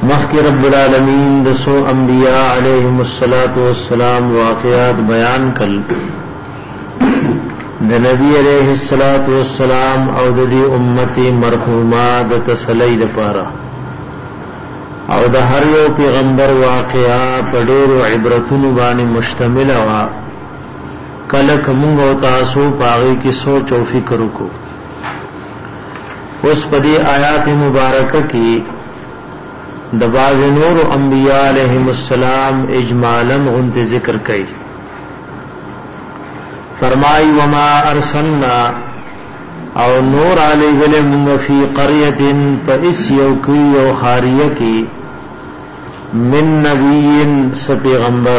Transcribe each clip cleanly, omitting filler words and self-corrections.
مخکی رب العالمین دسو انبیاء علیہم الصلاۃ والسلام واقعات بیان کل د نبی علیہ الصلاۃ والسلام او د دې امت مرحومه د تسلی د پاره او د هر یو پیغمبر واقعا په ډېرو عبرتونو باندې مشتمل وا کله کوم او تاسو پاغي کې سوچ او فکر وکړو اوس په دې آیات مبارکه کې د باز نور انبیاء علیہم السلام اجمالا غنت ذکر کړي فرمای وما ارسلنا او نور علی گله موږ فی قريه فاس یوکی او خاریه کی من نبی س پیغمبر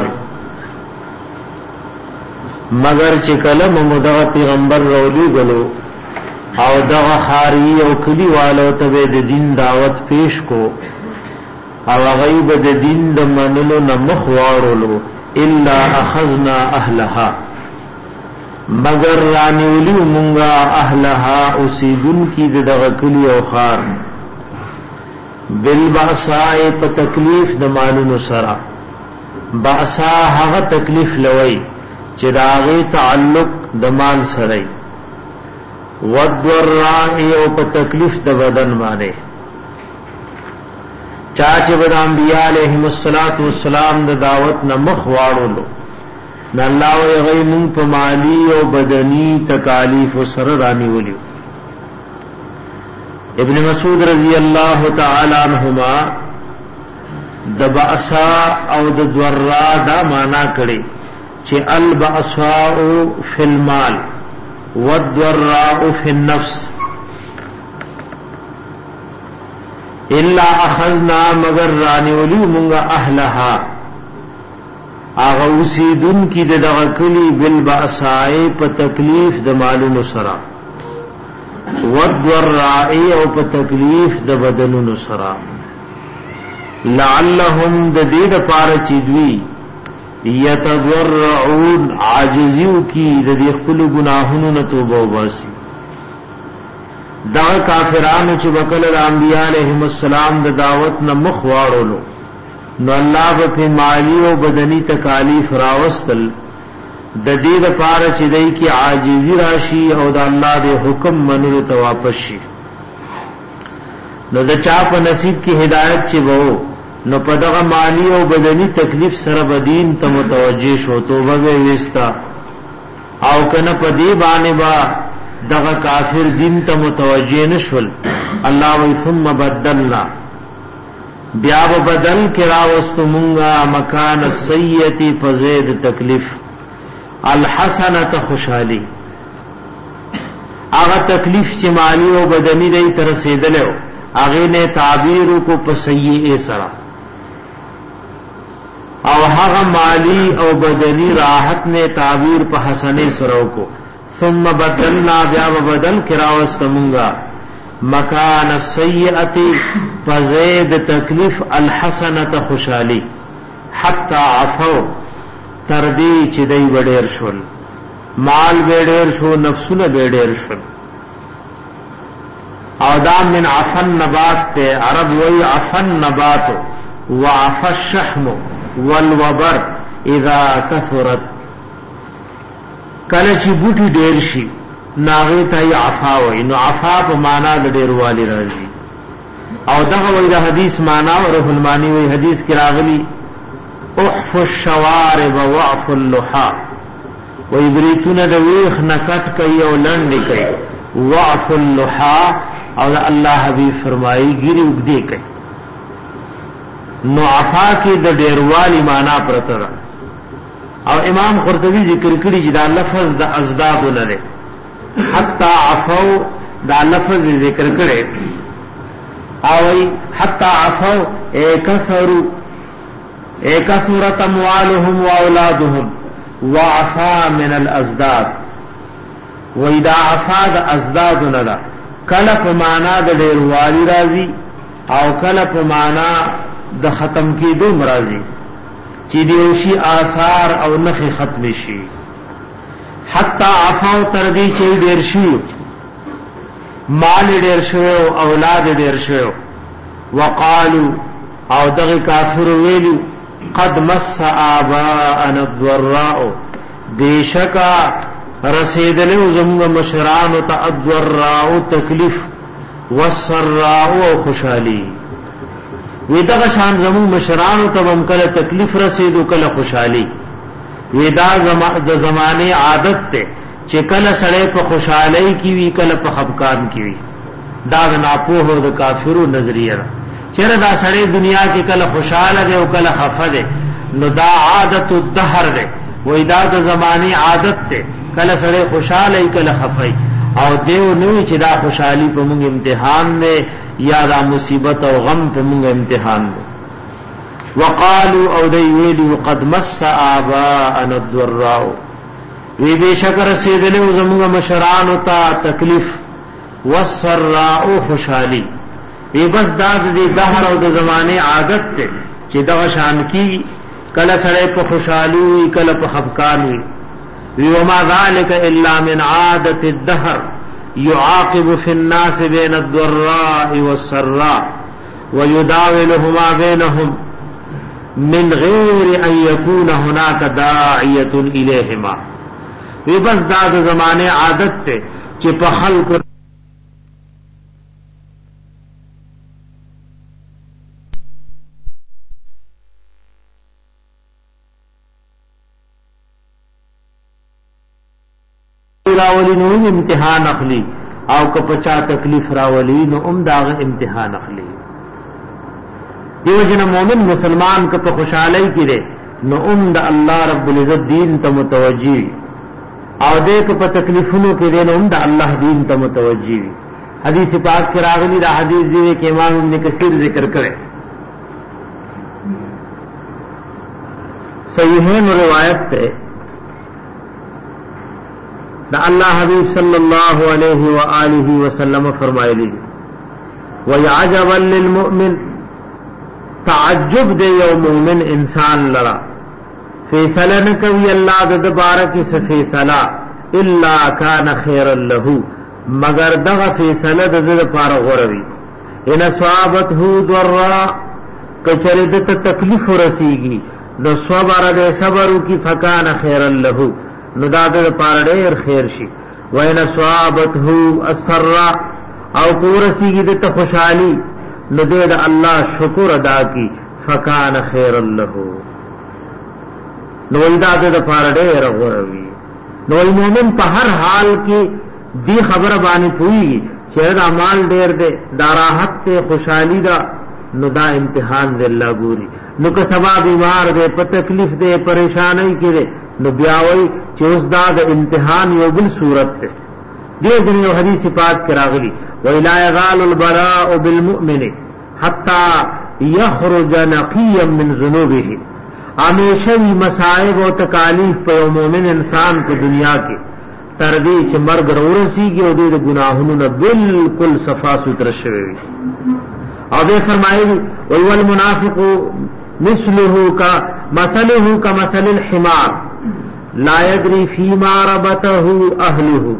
مگر چې کلم مدغ پیغمبر رولی غلو او دغه خاریه او کلی والو ته د دین دعوت پیش کو او غیب د دین د منلو نه مخ واړولو الا اخذنا اهلها مگر رانیولی مونگا اهلها اسیدن کی دغه کلی او خار بالبعصاء په تکلیف د مالونو سره بعصا هغه تکلیف لوي چې داغه تعلق د مال سره ودراء او په تکلیف د بدن باندې چاچ بد انبیاء علیہم الصلوۃ والسلام د دعوت نه مخ واړولو د الله او غیمون په مالی او بدنی تکالیف سره رانیولیو ابن مسعود رضی الله تعالی عنہما د بأسا او د ضرا دا معنا کړي چې البأساء فی المال والضراء فی النفس الا اخذنا مگر رانیولی مونږه اهلها اغه اوسیدون کی دغه کلی بالبأساء په تکلیف د مالونو سره والضراء او په تکلیف د بدنونو سره لعلهم د دې د پاره چې دوی یتضرعون عاجزیو کی د دې خپل گناهونو نه توبه وباسي دا کافرانو چې وکړه د انبیاء علیهم السلام د دعوت نه مخ واړولو نو الله په مالی او بدنی تکالیف راوستل د دې لپاره چې دای کی عاجزی راشي او د الله د حکم منلو ته واپس شي نو د چا په نصیب کې هدایت چې وو نو په دغه مالی او بدنی تکلیف سره بدین ته متوجه شو توبه وستا او کنه په دې باندې با دغه کافر دین ته متوجه نشول الله وی ثم بدلنا بیا بدل کرا واستمونگا مکان السیئتی فزید تکلیف الحسنت خوشحالی آغا تکلیف چی مالی و بدنی دی ترسیدلو آغی نے تعبیرو کو پسیئے سرا او هغه مالی او بدنی راحت نے تعبیر په حسنے سرو کو ثم بدلنا بیا بدل کرا واستمونگا مکان السیئه فزید تکلیف الحسنه خوشالی حتا عفو تردی چې دی وړر شول مال وړر شو نفسونه وړر شول او دا من عفن نبات ته عرب وی عفن نبات وعف الشحم والوبر اذا كثرت کله چې بوټي ډیر شي ناغه ته عفا وای نو عفا په معنا د ډیروالی راځي او دغه وی د حدیث معنا او روح المانی وی حدیث کې راغلی احف الشوارب وعف اللحى وی بریتونه د ویخ نکټ کوي او لنډ کوي وعف اللحى او الله حبیب فرمایي ګری وګدي کوي نو عفا کې د ډیروالی معنا پرته او امام قرطبی ذکر کړي چې دا لفظ د ازداد لري حتا عفو دا لفظ ذکر کړي او حتا عفو اکثرت اموالهم واولادهم وعفا من الازداد واذا عفا د ازداد لري کله په معنا د ډیروالی راځي او کله په معنا د ختم کېدو مرضی چې دیوشي آثار او نخي ختم شي حتا عفاو تر دې چې ډیر شي مال ډیر شو او اولاد ډیر شو وقالو او دغه کافر ویلی قد مس آباءنا الضراء بیشکا رسیدلو زموږ مشرانو ته الضراء تکلیف والسراء او خوشحالی وی دغه شان زموږ مشرانو ته هم کله تکلیف رسیدو کله خوشحالی وی دا د زمانه عادت ته چې کله سړی په خوشحالی کې وی کله په خفقان کې وی دا ناپوه د کافرو نظریه چیرې دا سړی دنیا کې کله خوشاله دی او کله خفه دی نو دا عادت الدهر دی وای دا د زمانه عادت ته کله سړی خوشاله کله خفه او دیو نو چې دا خوشحالی په موږ امتحان دی یا دا مصیبت او غم په موږ امتحان دی وقالوا او دی ویلی قد مس آباءنا الضراء وی بشکر سیدلو زموږ مشرانو ته تکلیف والسراء خوشحالی وی بس دا د دهر او د زمانه عادت ته چې دا شان کی کله سره په خوشحالي کله په خفقان وی وما ذلك الا من عادت الدهر يعاقب في الناس بين الضراء والسراء ويداولهما بينهم من غير ان يكون هناك داعيه اليهما وی بس دا د زمانه عادت ته چې په خلق راولی نو امتحان اخلی او که پچا تکلیف راولی نو داغ امتحان اخلی دیو جن مومن مسلمان که په خوشحالی کی دے نو دا اللہ رب العزت دین تا متوجی او دے که په تکلیفونو کی دے نو دا اللہ دین تا متوجی حدیث پاک کی راغلی دا حدیث دیوے کہ امام ابن کثیر ذکر کرے صحیحین روایت تے دا اللہ حبیب صلی اللہ علیہ وآلہ وسلم فرمائے لی وَيَعَجَبًا لِلْمُؤْمِنِ تعجب دے یو مومن انسان لرا فیصلہ نکوی اللہ دا بارکی سے فیصلہ الا کان خیرا لہو مگر دغ فیصلہ دا پارا غروی ان اصوابته ضراء کچردت تکلیف رسیگی نو صبر دے صبرو کی فکان خیرا لہو نو دا د پاره ډیر خیر شي وین ثوابته السراء او کورسیږي د خوشحالي نو د الله شکر ادا کی فکان خیر له نو دا د پاره ډیر غوړوي نو مومن په هر حال کې دی خبره باندې پوي چې دا مال ډیر دی دا راحت ته خوشحالي دا نو دا امتحان دی الله ګوري نو که سبا بیمار دی په تکلیف دی پریشانی کې نو بیاوی چې اوس دا د امتحان یو بل صورت ته دیو جن یو حدیث پاک کراغلی وَإِلَا يَغَالُ الْبَرَاءُ بِالْمُؤْمِنِ حَتَّى يَخْرُجَ نَقِيًّا مِنْ ذُنُوبِهِ ہمیشہ مصائب و تکالیف په یو مومن انسان په دنیا کې تر دې چې مرګ ورسیږي او د ګناهونو نه بالکل صفا سوتر شوی او دې فرمایي وَالْمُنَافِقُ مِثْلُهُ كَمَثَلِهُ كَمَثَلِ الْحِمَارِ لا يدري فيما ربطه اهله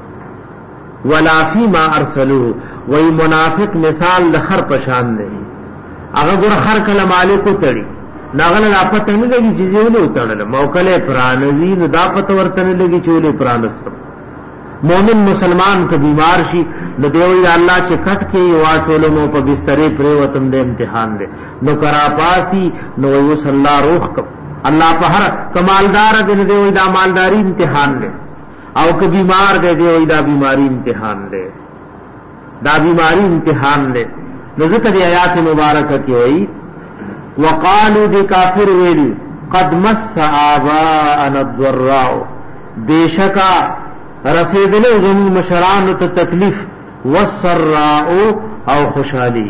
ولا فيما ارسلوه وای منافق مثال د خر پشان دی هغه ګور خر کله مالک تړي ناغله لا پته نه لګي چې یو تړل موکله پرانزي نو دا پته ورته نه لګي چې له پرانست مومن مسلمان که بیمار شي نو دیوی الله چې کټ کې واچولو نو په بسترې پرې وتم د امتحان دی نو کرا پاسی نو یو صلی الله روح کو اللہ په هر کمالدار دې دی دا مالداری امتحان دی او که بیمار دی دا بیماری امتحان دی دا بیماری امتحان دی نو ذکر آیات مبارکہ کی وئی وقالو دی کافر ویلی قد مس آباءنا الضراء بیشکا رسیدلو زمین مشران ته تکلیف والسراء او خوشحالی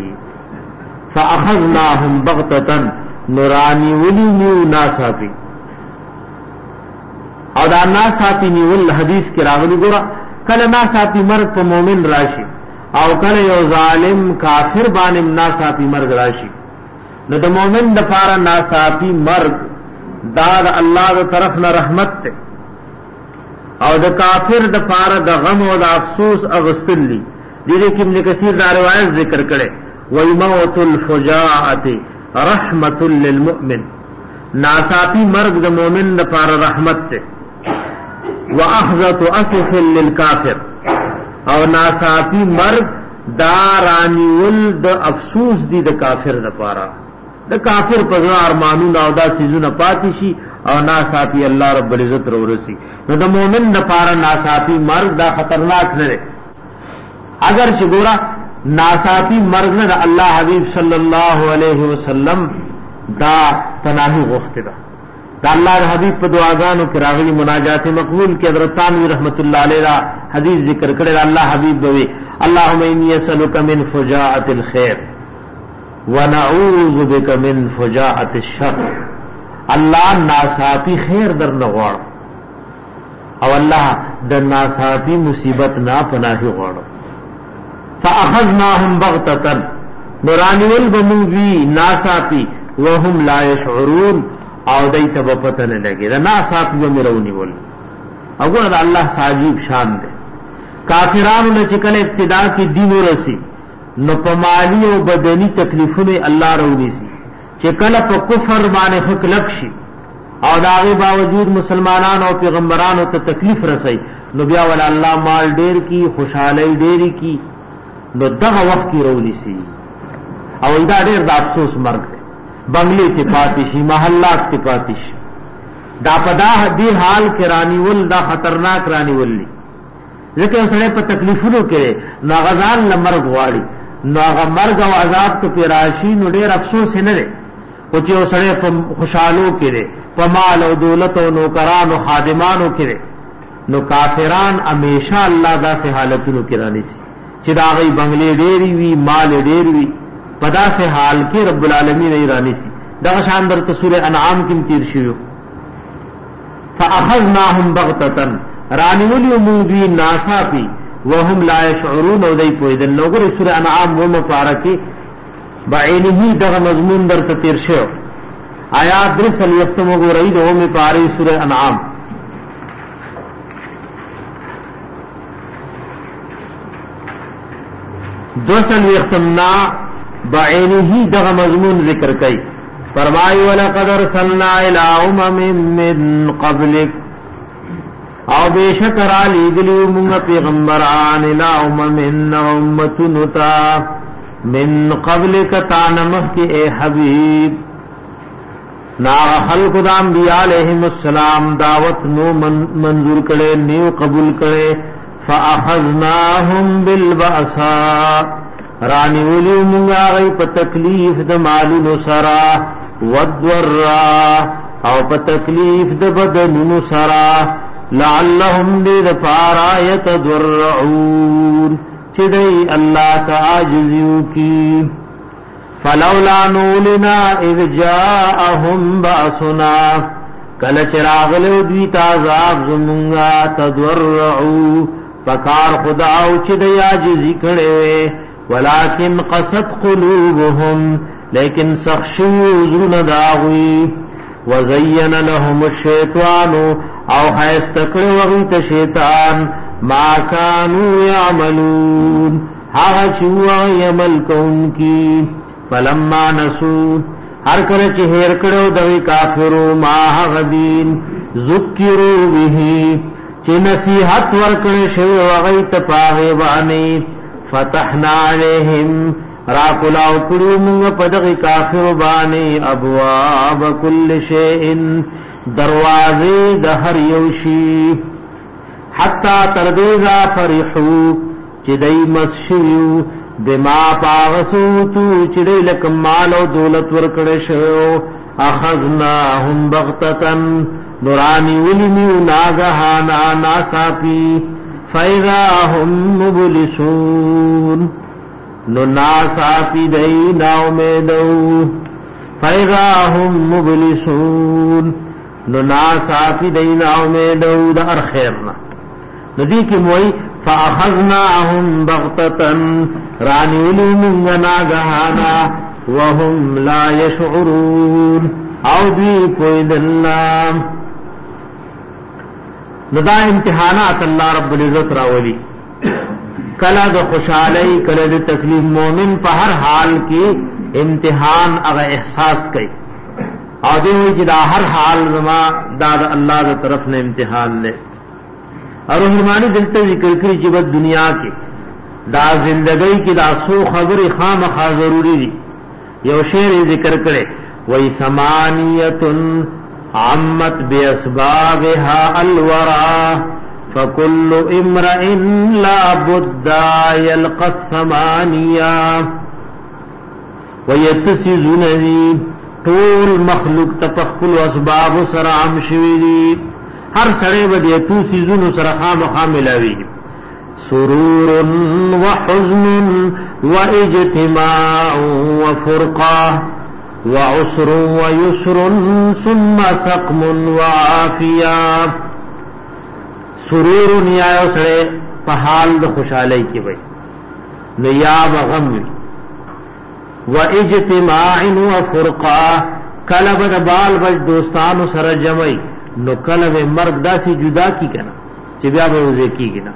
فاخذناهم بغتة نورانی ولی نیو ناساپی او دا ناساپی نیول حدیث کی راغلی گورا کل ناساپی مرگ پا مومن راشی او کل یو ظالم کافر بانم ناساپی مرگ راشی نو دا مومن دا پارا ناساپی مرگ دا اللہ دا طرف نا رحمت تے او دا کافر دا پارا دا غم و دا افسوس اغسطن لی دیدے کہ ابن کثیر دا روایت ذکر کرے وَيْمَوْتُ الْفُجَاعَةِ رحمت للمؤمن ناصافی مرگ د مؤمن لپاره رحمت ته واخذت اسف للکافر او ناصافی مرگ دارانی ول د افسوس دی د کافر لپاره د کافر په ارمانونو او دا سيزونه پاتې شي او ناصافی الله رب العزت ورسی نو د مؤمن لپاره ناصافی مرگ دا خطرناک نه دی اگر چې ګورا ناصافی مرگ نه الله حبیب صلی الله علیه وسلم دا پناهی غوښته ده دا الله حبیب په دعاګانو کې راغلي مناجات مقبول کې حضرت تانوی رحمت الله علیه حدیث ذکر کړی الله حبیب دوی اللهم انی اسالک من فجاءة الخير ونعوذ بك من فجاءة الشر الله ناصافی خیر در نغواړ او الله د ناصافی مصیبت نه پناهی غواړ فاخذناهم بغتة نورانی ول بموی ناصافی وهم لا يشعرون او دایته په پته نه لګي دا ناصافی ومرونی ول او ګور الله ساجیب شان ده کافرانو نه چې کله ابتدا کې دین ورسی نو په مالی او بدني تکلیفونه الله راوړي سي چې کله په کفر باندې خلق شي او داغه باوجود مسلمانانو او پیغمبرانو ته تکلیف رسي نو بیا ول الله مال ډیر کی خوشحالي ډیری کی نو دغه وخت کې راوړي سي او دا ډیر د افسوس مرګ دی بنگلې ته پاتې شي محلات ته پاتې شي دا پدا دی حال کې رانی ول دا خطرناک رانی ولي ځکه سره په تکلیفونو کې ناغزان لمرګ واړي ناغه مرګ او عذاب ته پیراشي نو ډېر افسوس نه لري او چې سره په خوشحالو کې لري په مال او دولت او نوکران او خادمانو کې لري نو کافران همیشه الله داسې حالتونو کې رانی سي چې دا غي بنگلې ډېری وي مال ډېر وي پدا سے حال کې رب العالمین ایرانی سی دا شان در سورہ انعام کې تیر شوی فاخذناهم بغتة رانی ولي موږي ناصافي وهم لا يشعرون او دای په دې نو ګره سورہ انعام و مبارکه بعینه دغه مضمون در تیر شو آیات درسل یختم وګورئ د اومه پاری سورہ انعام دوسل یختمنا بعینه دغه مضمون ذکر کړي فرمای ولقد ارسلنا الى امم من قبلك او بشکر علی دلیو موږ پیغمبران الى امم امتنتا من قبلك تانمخ کی اے حبیب نا خلق د انبیاء علیہم السلام دعوت نو منظور کړي نیو قبول کړي فاخذناهم بالبأساء رانی ولی منگا غی پا تکلیف دا مالو سرا ودورا او پا تکلیف دا بدنو سرا لعلهم دید پارا یتدرعون چدئی اللہ کا آجزیو کی فلولا نولنا اذ جاءهم باسنا کل چراغلو دویت عذاب زمونگا تدرعو پکار خداو چدئی آجزی کڑے ولكن قست قلوبهم لیکن سخشو زرن داغوی وزین لهم الشیطان او خیستکڑ وغیت شیطان ما کانو یعملون حاغ چوا یمل کون کی فلما نسو ہر کرچ ہیر کڑو دوی کافرو ما غدین ذکرو بہی چی نصیحت ورکڑ شو وغیت پاغیبانی فتحنا علیہم راکلاو کڑو منگ پدغ کافر بانی ابواب کل شیئن دروازے دہر یوشی حتی تردیزا فرحو چدئی مسشیو بما پاغسوتو چدئی لکم مال و دولت ورکڑشو اخذناهم بغتتن نورانی ولمیو ناگہانا ناساپی فَإِذَا هُمْ مُبْلِسُونَ نُنَاسَافِ دَيْنَا اُمِدَوْ فَإِذَا هُمْ مُبْلِسُونَ نُنَاسَافِ دَيْنَا اُمِدَوْ دَر خیرنا ندی کی موئی فَأَخَذْنَاهُمْ بَغْتَةً رانی ولمنگ ناگہانا وَهُمْ لَا يَشْعُرُونَ او دی کوئی دلنام ندا امتحانات اللہ رب العزت راولی کلا د خوشحالی کلا د تکلیف مومن په هر حال کې امتحان هغه احساس کوي او دوی چې دا هر حال زما دا الله تر طرف نه امتحان نه اور رحمانی دلته ذکر کړی چې په دنیا کې دا زندګۍ کې دا سو خبرې خامخا ضروری دي یو شعر ذکر کړي وای سمانیتن عمت باسبابها الورى فكل امرئ لا بد يلقى الثمانيه ويتسزون طول مخلوق تفخل اسباب سره عام شوی دي هر سره به تو سيزونو سره خامخا ملاوي سرور وحزن واجتماع وفرقه وعسر ويسر ثم سقم وعافيه سرور یا سره په حال د خوشحالي کې وي نو یا غم واجتماع وفرقه کله به بال بچ دوستانو سره جمعي نو کله به مرګ داسي جدا کی کنه چې بیا به وځي کیږي نه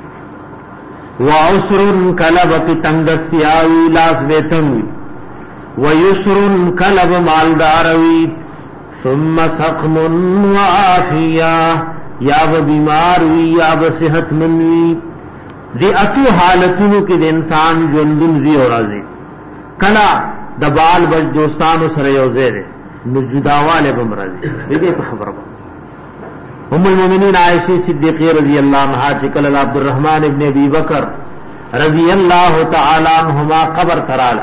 وعسر کله به تنگستیاوي لاس ویتم ويسر کله به مالدار وي ثم سقم وعافيه یا به بیمار وي یا به صحت مند وي دي اتو حالتونو کې د انسان ژوندون زی او راضي کلا د بال بچ دوستانو سره یو ځای نو جداواله به مرضی دغه په خبره ام المؤمنین عائشہ صدیقہ رضی اللہ عنہا چې کله عبد الرحمن ابن ابي بکر رضی اللہ تعالی عنہما قبر ترال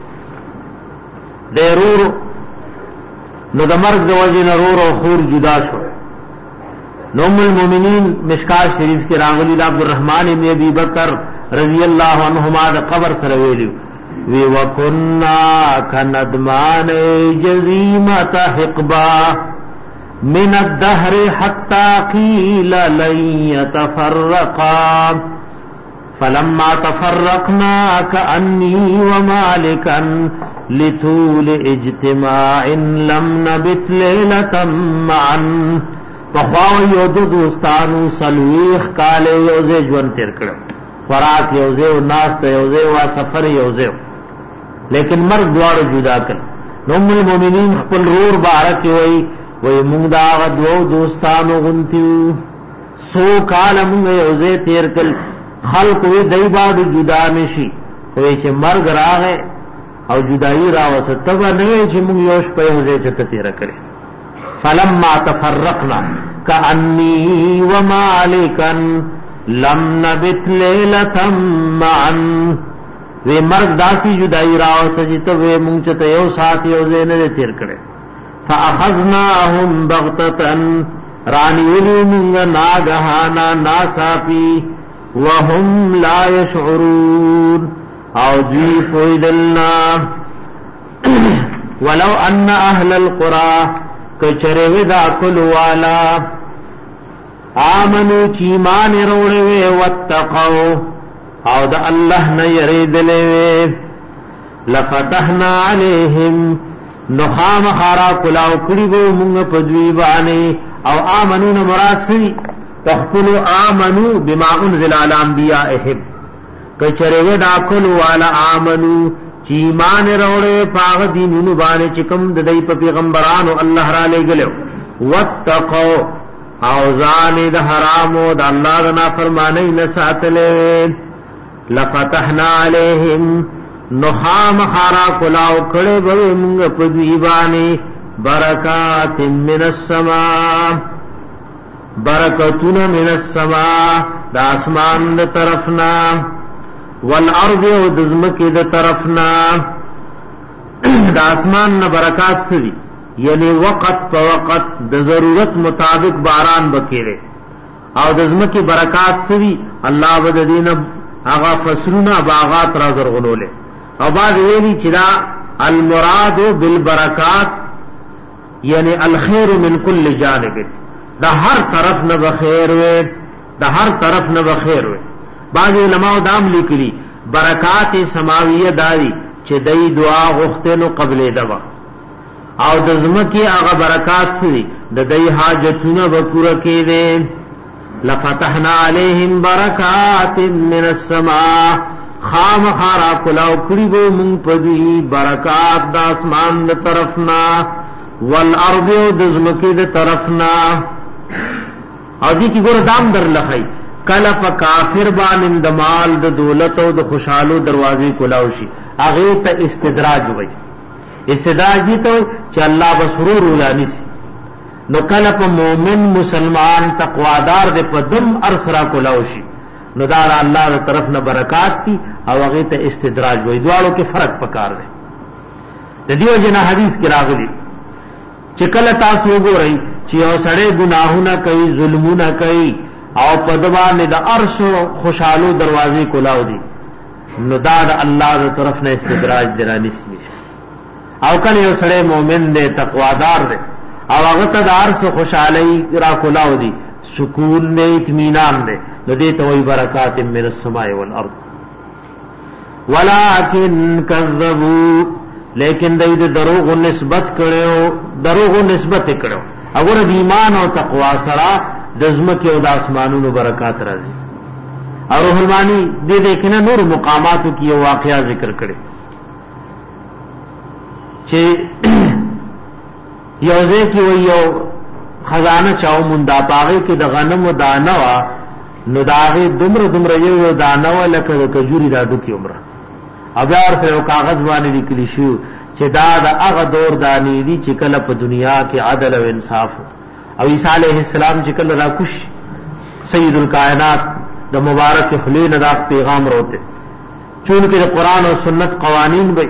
ضرور نو د مرګ د وجه نور او خور جدا شو نو ام المؤمنین مشکات شریف کې راغلی عبد الرحمن ابن ابي بکر رضی اللہ عنہما د قبر سره ویلو وی وکنا کندمان جزیمت حقبا من الدهر حتى قيل لن يتفرقا فلما تفرقنا كأني ومالكا لطول اجتماع لم نبت ليلة معا فخواو یودو دوستانو سلویخ کالے یوزے جون تیر کرو خوراک یوزے و ناست یوزے و سفر یوزے لیکن مرگ دوارو جدا کر ام المؤمنین خپل رور بارک وی وی مونږ دا غدو دوستانو غنتیو سو کال مونږ یوزے تیر کل خلق وی دای باندې جدا نشي وی چې مرګ راغې او جدائی راوسته تبا نه چې مونږ یوش په یوزے چته تیر کړي فلما تفرقنا كأني ومالكا لم نبت ليلة معا وی مرگ داسی جدائی راو سجیتا وی مونچتا یو ساتھ یو زینے تیر کرے فاخذناهم بغتتا رانی ولی منگا ناگہانا ناساپی وهم لا يشعرون او دوی پویدلنا ولو ان اهل القرى کچرے دا کلوالا آمنو چیمان روڑے واتقو او دا اللہ نہ یریدلے لفتحنا علیہم نخام خارا کلاو کڑیبو منگ پدوی بانے او آمنو نمراد سوی تخپلو آمنو بما انزل علی انبیائہم کچرے دا کلوالا آمنو چیمان روڑے پاغ دینونو بانے چکم ددائی پا پیغمبرانو اللہ را لے گلو واتقو اوزان دا حرامو دا اللہ دا نافرمانی نساتلے لفتحنا علیہم نخام خارا کلاو کڑے بوے منگ پدویبانی برکات من السماء برکتون من السماء دا اسمان دا طرفنا والارض و دزمکی دا طرفنا دا اسمان نا برکات سوی یعنی وقت پا وقت د ضرورت مطابق باران بکیرے او دزمکی برکات سوی اللہ بددین آغا فصلنا باغات را زرغنولے او بعد ویلی چدا المراد بالبرکات یعنی الخیر من کل جانب دا ہر طرف نہ بخیر وے دا ہر طرف نہ بخیر وے بعض علماء دام لکلی برکات سماویہ داری چه دی دعا غختنو قبل دوا او د زمکی هغه برکات سوی د دای حاجتونه به پوره کړي لفتحنا علیهم برکات من السماء خامخارا کلاو کړي بو مونږ پدوی برکات د اسمان د طرفنا والارض د زمکه د طرفنا. او دې کې ګور دام در لخی کله په کافر باندې د مال د دولت او د خوشحالو دروازې کلاو شي هغه ته استدراج وایي. استدراج دي ته چې الله بسرور ولانی سي. نو کله په مؤمن مسلمان تقوادار دې په دم ارسرا کلاو شي نو دا الله تر طرف نه برکات دي او هغه ته استدراج وایي. دواړو کې فرق پکار دی. د دیو جنا حدیث کې راغلي چې کله تاسو وګورئ چې یو سړی ګناهونه کوي ظلمونه کوي او په دبانې د عرش خوشحالو دروازې کلاو دي نو دا د الله تر طرف نه استدراج درانی سي. او کله یو سړی مؤمن دی تقوادار دی او هغه ته د عرش خوشحالي را کلاو دي سکون دی اطمینان دی نو دې ته وایي برکات من السماء والارض. ولکن کذبوا لیکن دې دروغ نسبت کړو اگر د ایمان او تقوا سره د ځمکې او د اسمانونو برکات راځي. او روح المانی دې کنه نور مقاماتو کې یو واقعا ذکر کړي چې یوځه کې یو خزانه چاو موندا پاغه کې د غنم او دانه وا نو داغه دومره یو دانه وا لکه کجوري راډو کې عمره ابار سره کاغذ باندې لیکلی شو چې دا د هغه دور دانی دي چې کله په دنیا کې عدل او انصاف او عیسی علیه السلام چې کله راکوش سید الکائنات د مبارک خلیل دا پیغام وروته چونکه د قران او سنت قوانین به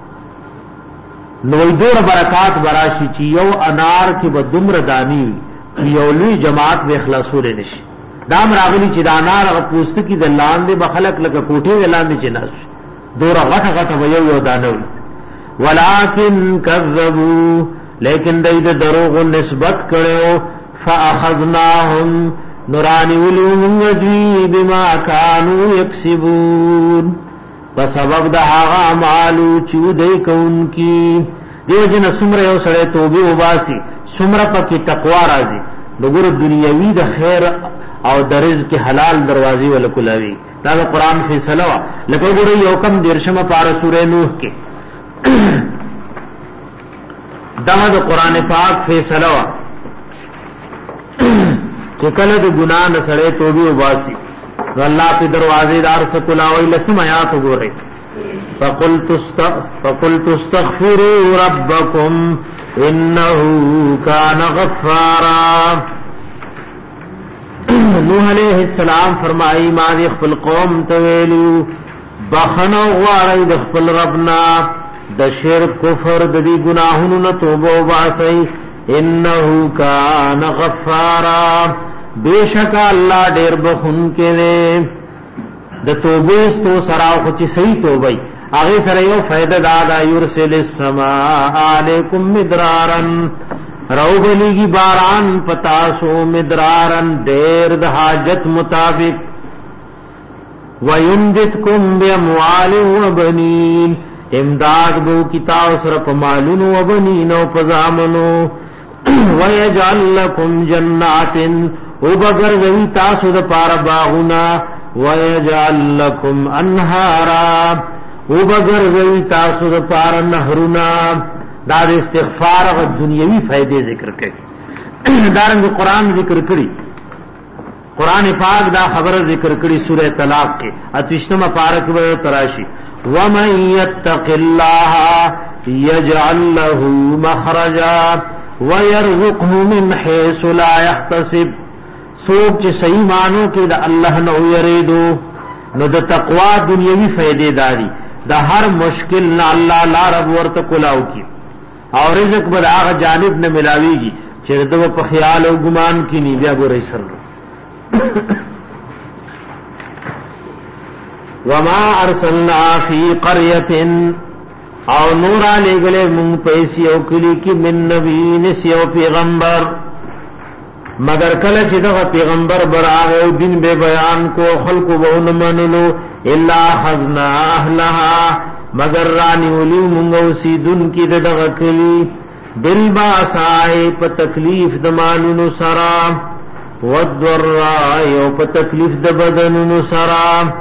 نو دور برکات براشي چې یو انار کې به دومره دانی یو لوی جماعت به اخلاصول نشي. دا راغلی چې د انار غ پوست کې د لاندې بخلق لکه کوټه لاندې جناس دور غټه یو دانه. ولکن کذبوا لیکن دې دروغ نسبت کړو فاخذناهم نورانی ولوم دوی بما كانوا يكسبون بسبب د هغه اعمالو چې دوی کوونکی. دیو جن سمره یو سره توبه وباسي سمره پکې تقوا راځي دغه دنیوي د خیر او د رزق حلال دروازې ولکلاوي. دا قرآن فیصله وا لکه ګورې یو کم درشمه پارا سورې نوح کې دا د قرآن پاک فیصله وا چې کله د ګناه نه سره توبه وباسي الله په دروازې دار سکلاوي لسم آیات وګورئ. فقلت استغفروا ربكم انه كان غفارا. نوح علیہ السلام فرمائی ما دی خپل قوم ته ویلو بخنو غواړی د خپل ربنا د شرک کفر د دې ګناهونو نه توبه وباسئ انه کان غفارا بیشک الله ډیر بخون کړي. د توبې ستو سراو خو چې صحیح توبه هغه سره یو فائدہ دادا یرسل السماء علیکم مدرارا روغلیگی باران پتاسو مدرارن دیر د حاجت مطابق وینجتکم باموال و بنین امداد بو کتاو سر پمالون و بنین و پزامنو ویجعل لکم جنات او بگر زوی تاسو د پار باغونا ویجعل لکم انہارا او بگر زوی تاسو د پار نهرونا. دا د استغفار او دنیوي فائدې ذکر کړي. دارنګ قرآن ذکر کړي قرآن پاک دا خبر ذکر کړي سورہ طلاق کې اتوشتمه پارک به تراشی ومن يتق الله يجعل له مخرجا ويرزقه من حيث لا يحتسب. سوچ چې صحیح مانو کې د الله نه یریدو نو د تقوا دنیوي فائدې داري د هر مشکل نه الله لار ورته کولاو کی او رزق به هغه جانب نه ملاويږي چې دغه په خیال او ګمان کې نه بیا ګورې سر. وما ارسلنا فی قريه او نور لګلې مونږ پیسې او کلی کې من نبی نسیو پیغمبر مگر کله چې دغه پیغمبر براغه او دین به بیان کو خلق به نه منلو الا خذنا اهلها مگر رانی ولی مونږ اوسیدون کې دغه کلی بالباسای په تکلیف د مالونو سرا والضراء او په تکلیف د بدنونو سرا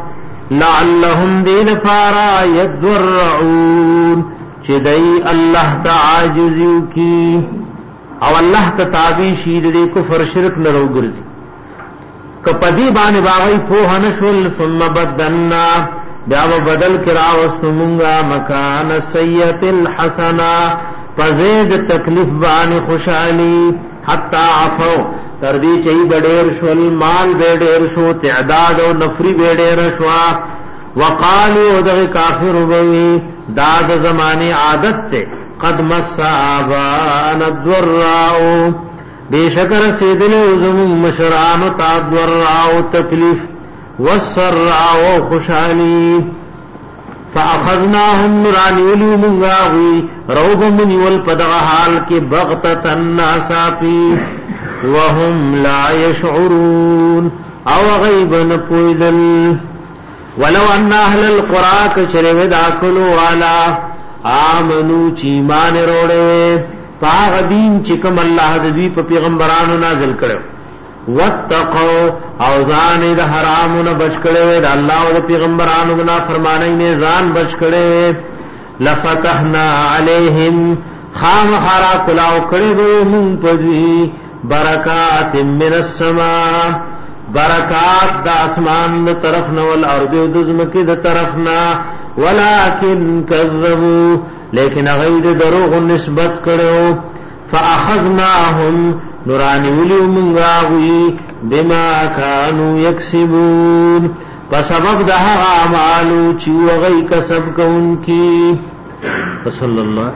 لعلهم دین پارا یضرعون چې دای الله تعاجزو کی او الله ته تابع شي د کفر شرک نه وګرځي کپدی باندې باغی په هنشل ثم بدلنا بیا بدل کرا وسمنگا مکان السیئۃ الحسنہ فزید تکلیف باندې خوشحالی حتا عفو تر دې چې ډېر شول مال ډېر شو تعداد او نفری ډېر شو وقالو دغه کافر وی داد زمانه عادت ته قد مصابان الضراء بیشکر سیدل زمون مشران تا ضراء تکلیف والسراء خوشحالی فاخذناهم نرانی منغاوی روغ من والپدغ حال کی بغتتا ناساپی وهم لا يشعرون او غیبا پویدل ولو ان اهل القرى کچره داخلو والا آمنو چیمان روڑے پاغ دین چکم اللہ دوی پا پیغمبرانو نازل کرو واتقو اوزان دا حرامو بچ کرو دا اللہ و دا پیغمبرانو نا فرمانی نیزان بچ کرو لفتحنا علیہم خام خارا کلاو کرو من پدوی برکات من السماء برکات دا اسمان دا طرفنا والارض و دزمکی دا طرفنا ولكن كذبوا لیکن غیر دروغ نسبت کرو فاخذناهم نورانی ولی منغاوی بما كانوا يكسبون فسبب ده اعمالو چی وغی کسب کونکی صلی اللہ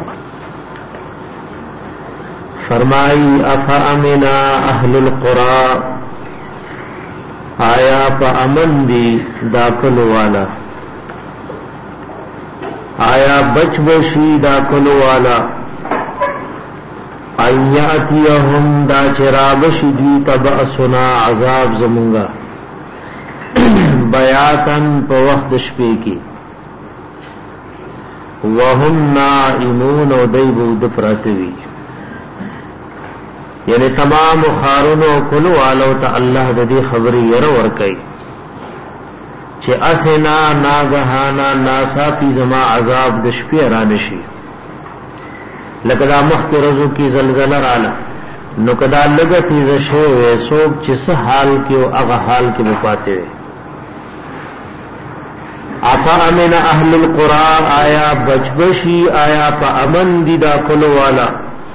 فرمائی افامنا اهل القرى آیا پا امن دی داخل والا آیا بچ بشی دا کلو والا ایاتیہم دا چرابشی دوی تبعثنا عذاب زمونگا بیاتن پا وقت شپے کی وهم نائمون و دیبود پراتوی یعنی تمام خارون و کلو والو تا اللہ دا دی خبری یر ورکی چه اسنا ناگهانا ناساپی زما عذاب د شپې رانشي لکه دا مخ کې رزو کی زلزلہ رااله نو کدا لګتی ز شو سوب چې سه حال کې او هغه حال کې وفاته افا امن اهل القرى آیا بچبشی آیا په امن دي دا کولو والا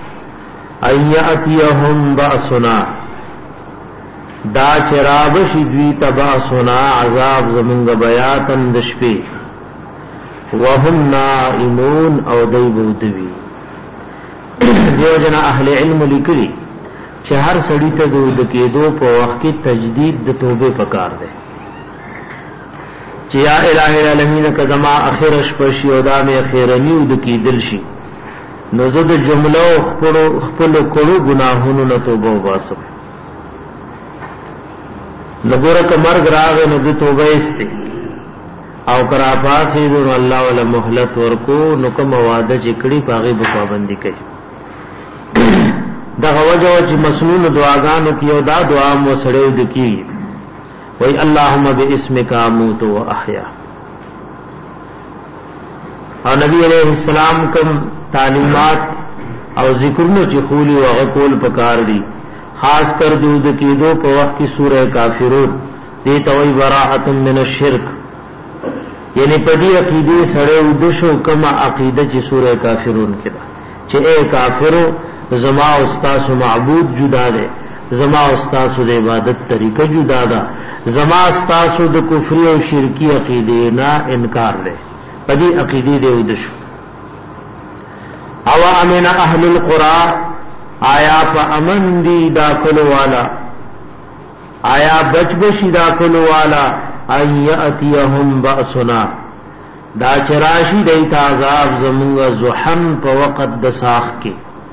ایاتیهم باسنا دا چراب شدوی تبا سنا عذاب زمونگ بیاتن دشپی وهم نائمون او دیبودوی دیو جنا اہل علم لکلی چه هر سڑی تا دود کی دو پا وقت کی تجدید د توبه پکار دے چه یا الہ العالمین کدما اخیر شپشی او دام اخیرنیو دکی دلشی نزد جملو خپل کلو گناہونو نتوبه باسم نګوره ک مرګ راغی نو د توبه استه او کرا پاسې نو الله ولا مهلت ورکو نو کوم وعده چې کړي پاغي په پابندي کوي دغه وجه چې مسنون دعاګانو کې دا دعا مو سړیو د کی وای اللهم باسمک اموت واحیا او نبی علیہ السلام کوم تعلیمات او ذکرونو چې خولي او غول پکار دي خاص کر دود کی دو په وخت کی سورہ کافرون دی توي براءه من الشرك یعنی پدی عقیده سره ودشو کما عقیده چې سورہ کافرون کړه چې اے کافرو زما استاد معبود جدا ده زما استاد د عبادت طریقه جدا ده زما استاد د کفر او شرکی عقیده نه انکار ده پدی عقیده دی ودشو او امن اهل القرى آیا پا امن دی داخلو والا آیا بچبشی داخلو والا ایاتیہم بأسنا دا چراشی دیتا عذاب زمونگا زحن پا وقت دساخ کے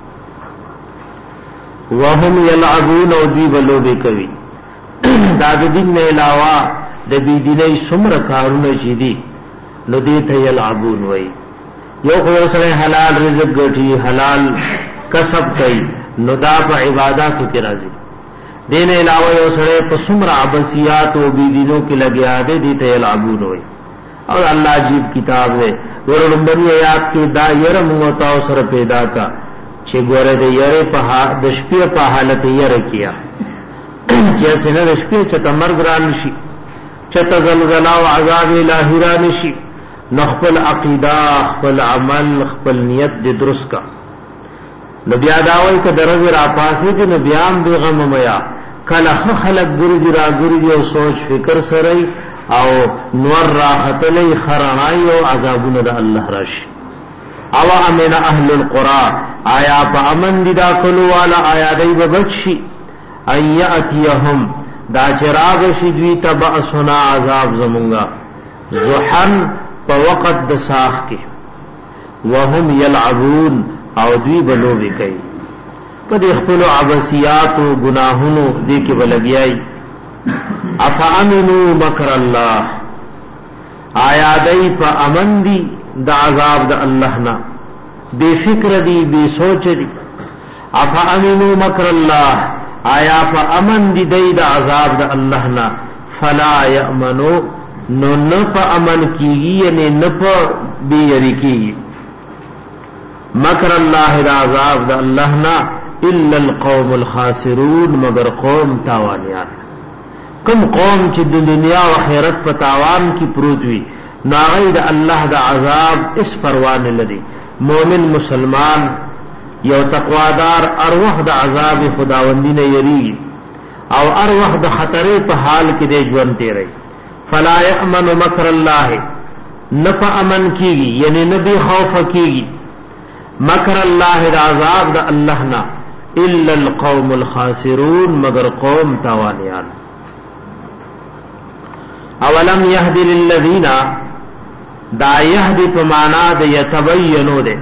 وهم یلعبون او دی بلوبے کوي دا دین نے علاوہ د بی دیني سمر کارونه چي دي نو دې ته یلعبون وای یو خو سره حلال رزق ګټي حلال کسب کوي نو دا په عبادتو کې راځي دین علاوه یو سره په سمر عباسیات او بی دینو کې لګیا دي دې ته یلعبون وای اور الله عجیب کتاب دی ورنبنی آیات کې دا یره موږ تاسو سره پیدا کا چې ګوره د یره په د شپې په حالت یره کیا چې څنګه د شپې چې تمرګ را نشي چې زلزلہ او عذاب الهی را نشي نخپل عقیده خپل عمل خپل نیت دې درست کا نبی داوی ک درز را پاسې دې نبیان به غم میا کله خلق ګرځي را ګرځي او سوچ فکر سره او نور راحتلې خرانای او عذابونه د الله راشي او امن اهل القرى آیا په امن دي دا کلو والا آیا دای بچي اياتيهم دا چراغ شي دوی تبع سنا عذاب زمونږه زحن په وقت د ساخ کې وهم يلعبون او دوی بلوبي کوي په دې خپل عباسيات او گناهونو دې کې بلګیای افامنوا مکر الله آیا دای په امن دي د عذاب د الله نه بے فکر دی بے سوچ دی افامنوا مکر الله آیا په امن دي د عذاب د الله نه فلا یامنو نو نه په امن کیږي یعنی نه په بے یری کیږي مکر الله د عذاب د الله نه الا القوم الخاسرون مگر قوم تاوانیان کم قوم چې د دنیا او آخرت په تاوان کې پروت وي ناغی د الله د عذاب اس پروا نه لري مومن مسلمان یو تقوادار ارواح د عذاب خداوندی نه یری او ارواح د خطرې په حال کې د ژوند تیري فلا یامن مکر الله نف امن کیږي یعنی نبی خوف کیږي مکر الله د عذاب د الله نه الا القوم الخاسرون مگر قوم تاوانیان اولم يهدي للذين دا يهدي په معنا د يتبينوا ده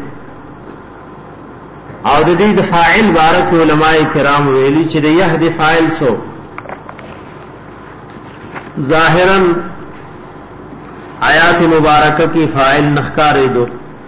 او د دې د فاعل بارک علماء کرام ویلي چې د يهدي فاعل سو ظاهرا آیات مبارکه کی فاعل نخکارې دو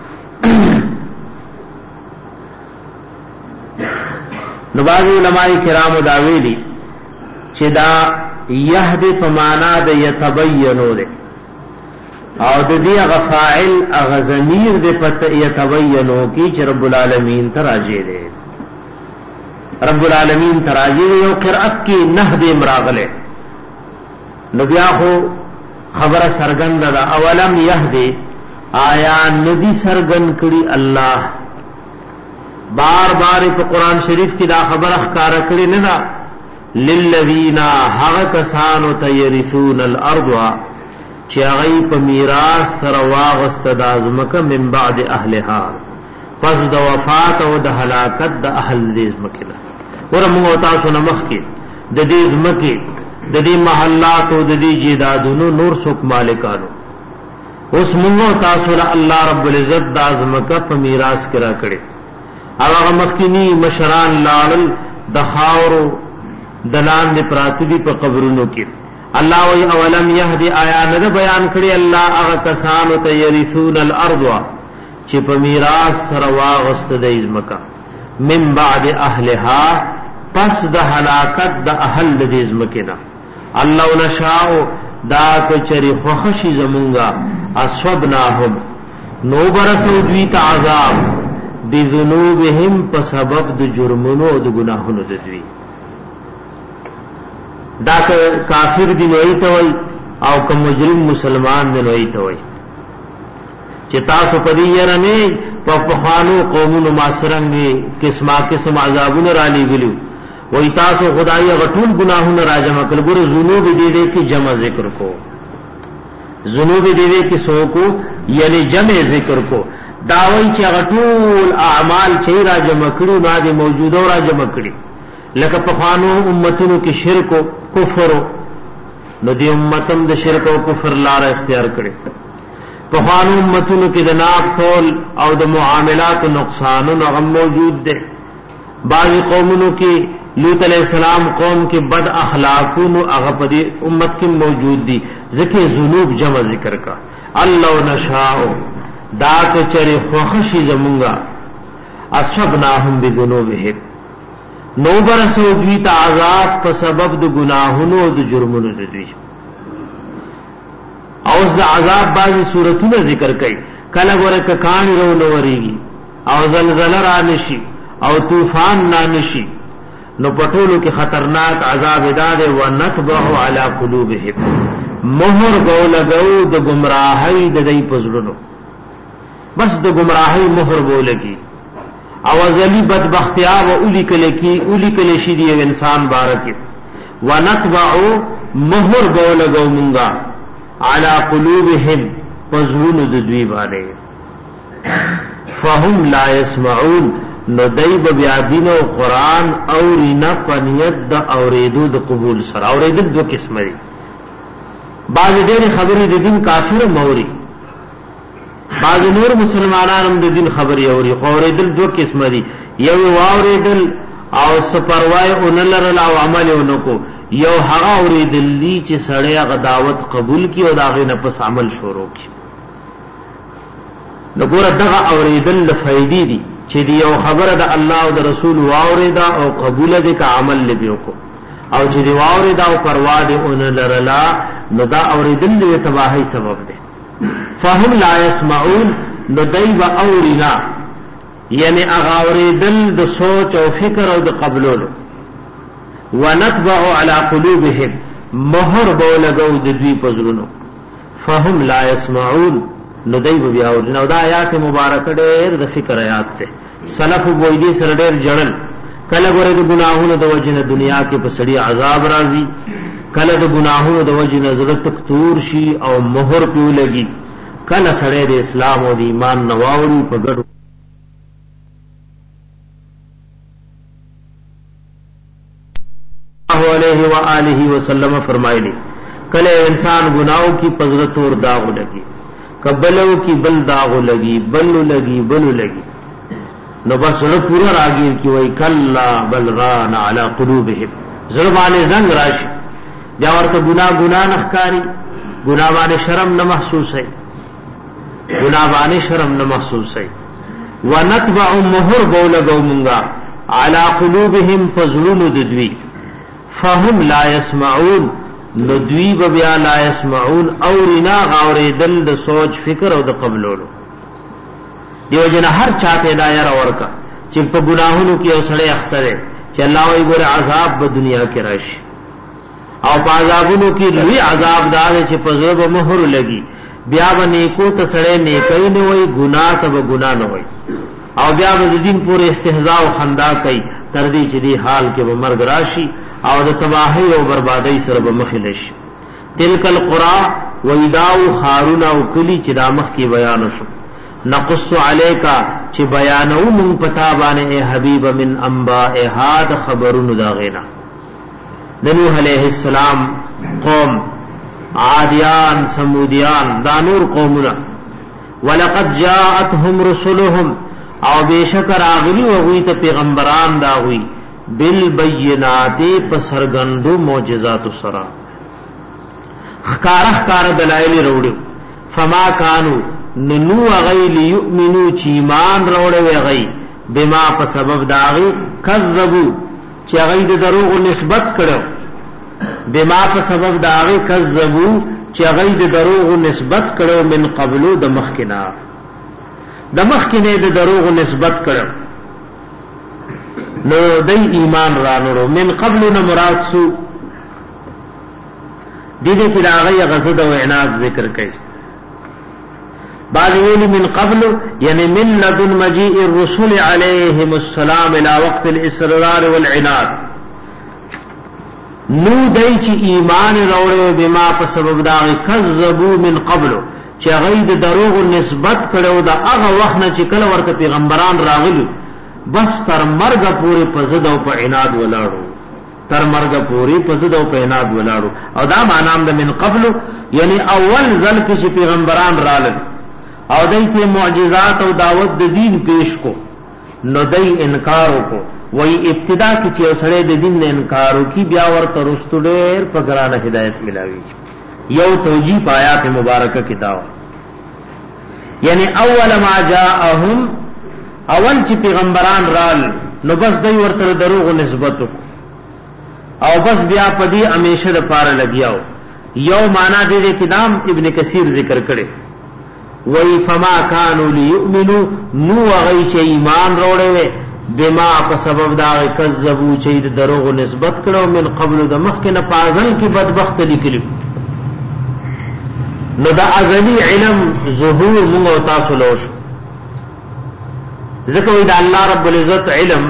نو بعض علماء کرام دا ویلي چې دا يهدي په معنا د يتبينوا ده او د دې غفاعل اغزمیر د پت يتبينوا کی چې رب العالمین تراجه ده رب العالمین تراجه یو قرأت کی نهد امراغله نو بیا خو خبره سرګند ده اولم يهدي آیا ندی سرګن کړي الله بار بار په قران شریف کې دا خبره ښکارا کړي نه ده للذین هغه کسانو ته یرثون الارض چې هغه په میراث سره واغست د ازمکه من بعد اهلها پس د وفات او د هلاکت د اهل دې ازمکه ورمو تاسو نه مخ کې د دې ازمکه د دې محلات او د دې جیدادونو نور څوک مالکانو اوس موږ تاسو له الله رب العزت د ازمکه په میراث کې را کړې هغه مخکینی مشران لاړل د خاورو دلان دې پراتدي په قبرونو کې الله وی اولم يهدي آیا نه بیان کړی الله هغه کسانو ته یرثون الارض چې په میراث سره واغست د ازمکه من بعد اهلها پس د هلاکت د اهل د ازمکه نه الله نشاء دا کچری خوشی زمونږه اسوبناهم نو برسو دوی ته عذاب بذنوبهم په سبب د جرمونو او د ګناهونو د دوی دا کافر دی نوئی توئی او که مجرم مسلمان دی نوئی توئی چه تاسو پدی یرنی پا پخوانو قومونو ماسرنگی قسمہ قسم عذابون را لی گلیو وی تاسو خدای غطول گناہون را جمع کل گر ذنوب دیدے کی جمع ذکر کو ذنوب دیدے کی سو کو یعنی جمع ذکر کو داوی چه غطول اعمال چه را جمع کری ما دی موجودو را جمع کری لکه پخوانو امتونو کې شرک او کفر نو دی امتم د شرک او کفر لار اختیار کړي پخوانو امتونو کې د ناق تول او د معاملات او نقصانونو هم موجود دي بعض قومونو کې لوط علیہ السلام قوم کې بد اخلاقونو هغه په دې امت کې موجود دي ځکه ذنوب جمع ذکر کا الله نشاء دا کچری خوشی زمونږه اصحابناهم بذنوبهم نو برسو دوی تا عذاب په سبب د گناهونو او د جرمونو د دوی او اوس د عذاب بعضی صورتونه ذکر کړي کله ورکه کان رو نوريږي او زلزلہ را نشي او طوفان نه نشي نو پټولو کې خطرناک عذاب داده ونتبع علی قلوبهم مہر بولګو د گمراهی د دې پزړونو بس د گمراهی مہر بولګي او ازلی بدبختیا و اولی کلی شي دی انسان بارکه ونتبع مہر بولګو مونږه علی قلوبهم پزړونو د دوی باندې فهم لا يسمعون نو دایب بیا دین او قران او رینا پنیت د اوریدو د قبول سره اوریدل دو قسمه دي بعض ډېر خبرې د دین کافر موري بعض نور مسلمانانو د دین خبرې اوري خو اوریدل دو قسمه دي یو اوریدل او سپروای اونلرل او عمل اونکو یو هغه اوریدل دي چې سړی غداوت قبول کی او داغه نه پس عمل شروع کی نو ګور دغه اوریدل فائدې دي چې دی یو خبره د الله او د رسول واوریدا او قبول دې کا عمل لبیو کو او چې دی واوریدا او پروا دې اون لرلا نو دا اوریدل دې تباہی سبب دی فهم لا يسمعون نو دای و اورینا یعنی اغا اوریدل د سوچ او فکر او د قبولولو ونتبع على قلوبهم مہر بولګو د دوی پزړونو فهم لا يسمعون نو دای بیا او نو دا آیات مبارکه ډېر د فکر آیات ته سلف وې دي سره ډېر جړل کله ګوره د ګناهونو د وجنه دنیا کې په سړی عذاب راځي کله د ګناهونو د وجنه زړه تک تور شي او مہر پیو لګي کله سړی د اسلام او د ایمان نواوري په ګډو علیه و آله وسلم فرمایلی کله انسان گناہوں کی پزړه تور داغ لګي کبلو کی بل داغ لگی بلو لگی نو بس زړه پورا راګیر کی وای کلا بل ران علی قلوبهم زړه باندې زنګ راشي بیا ورته ګناه نخکاری ګناه باندې شرم نه محسوسه ګناه باندې شرم نه محسوسه ونتبع مہر بولګو مونږه علی قلوبهم فزلون ددوی فهم لا يسمعون نو دوی بیا لا يسمعون اورنا غوریدل د سوچ فکر او د قبولولو دیو جن هر چاته دایره ورکا چې په ګناهونو کې اوسړې اختره چې الله وی ګره عذاب په دنیا کې راشي او په عذابونو کې لوی عذاب دار چې په زړه مہر لګي بیا باندې کو ته سړې نیکي نه وای ګناه ته ګناه نه وای او بیا د دین پورې استهزاء او خندا کوي تر دې چې دی حال کې به مرګ راشي او د تباہی او بربادی سره به مخلش تلک القرى ویداو خارون او کلی چې دا مخ کې بیان شو نقص علیکا چې بیانو مون پتا باندې اے حبیب من انباء هاد خبرون دا غینا نوح علیہ السلام قوم عادیان سمودیان دا نور قومنا ولقد جاءتهم رسلهم او بیشکر اغلی وغوی ته پیغمبران دا ہوئی بالبینات پسرگندو معجزات سرا خکار دلائل روڑو فما کانو ننو غی لیؤمنو چیمان روڑو غی بما پسبب داغی کذبو چی غی دروغ نسبت کرو بما پسبب داغی کذبو چی غی دروغ نسبت کرو من قبلو دمخکنا دروغ نسبت کرو نو دی ایمان رانورو من قبل نو مراد سو دیدے کی لاغی غزد و عناد ذکر کئی بعد ویلی من قبل یعنی من لدن مجیء الرسول علیہم السلام الى وقت الاسرار والعناد نو دی چی ایمان روڑو بما پسبب داغی کذبو من قبل چی غید دروغ نسبت کرو دا اغا وقتنا چی کل ورک پیغمبران راغلو بس تر مرګ پوری پزد او په عناد ولاړو تر مرګ پوری پزد او په عناد ولاړو او دا معنی د من قبل یعنی اول ځل کې پیغمبران رالل او دایته معجزات او دعوت د دین پیش کو نو دای انکار وکړو وای ابتدا کې چې اوسړه د دین نه انکار وکي بیا ورته رستو ډېر په ګرانه هدایت ملاوي یو توجیه آیات مبارکه کې دا یعنی اول ما جاءهم اول چې پیغمبران رال نو بس دوی ورته دروغ نسبت او بس بیا پدی همیشه د پاره لګیاو یو معنا دې کې نام ابن کثیر ذکر کړي وی فما كانوا ليؤمنوا نو غي چې ایمان وروړي بما په سبب دا کذبوا چې دروغ نسبت کړو من قبل د مخکې نه پازل کې بدبخت لیکلو نو دا ازلی علم ظهور موږ تاسو له شو ځکه دا الله رب العزت علم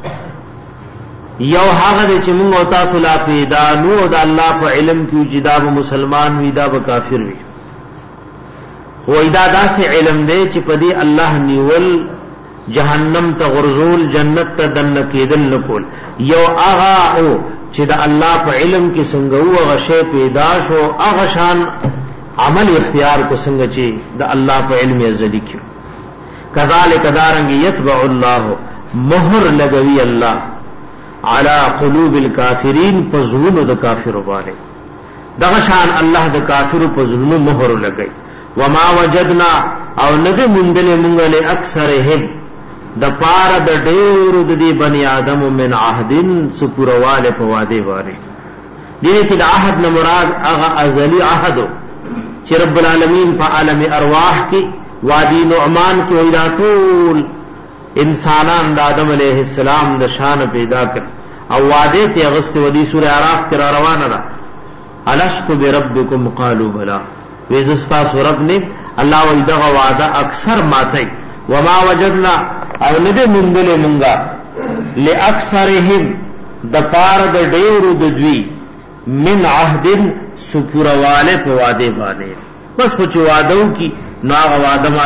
یو هغه چې موږ تاسو لا پیدا نو دا الله په علم کې جدا به مسلمان وي دا به کافر وي خو دا داسې علم دی چې په دې الله نیول جهنم ته غرزول جنت ته دن کېدل نکول یو هغه او چې دا الله په علم کې څنګه وو هغه شی پیدا شو هغه شان عمل اختیار کو څنګه چې دا الله په علم ازلی کې کذالک دارنګ یتبع الله مهر لګوي الله على قلوب الكافرين فزلون د کافر باندې دغه شان الله د کافر په زلون مهر لګي وما وجدنا او ندی مندل مونږ له اکثرهم د پار د ډېرو د دې بنی آدم من عهدن سپورواله په واده واره دې کې د عهد نه مراد هغه ازلی عهد چې رب العالمین په عالم ارواح کې وادي نعمان کې ویلا ټول انسانان د آدم علیه السلام د شان پیدا کړ او واده ته اغست ودی سورہ اعراف کې را روانه ده الست بربکم قالوا بلا وزستا سورب نے اللہ ویدغ وعدہ اکثر ماتی وما وجدنا او ندے مندل منگا لأکثرهم دپار د ډیرو د دوی من عهدن سپوروالے په واده باندې بس خو چې وعدو کی نو هغه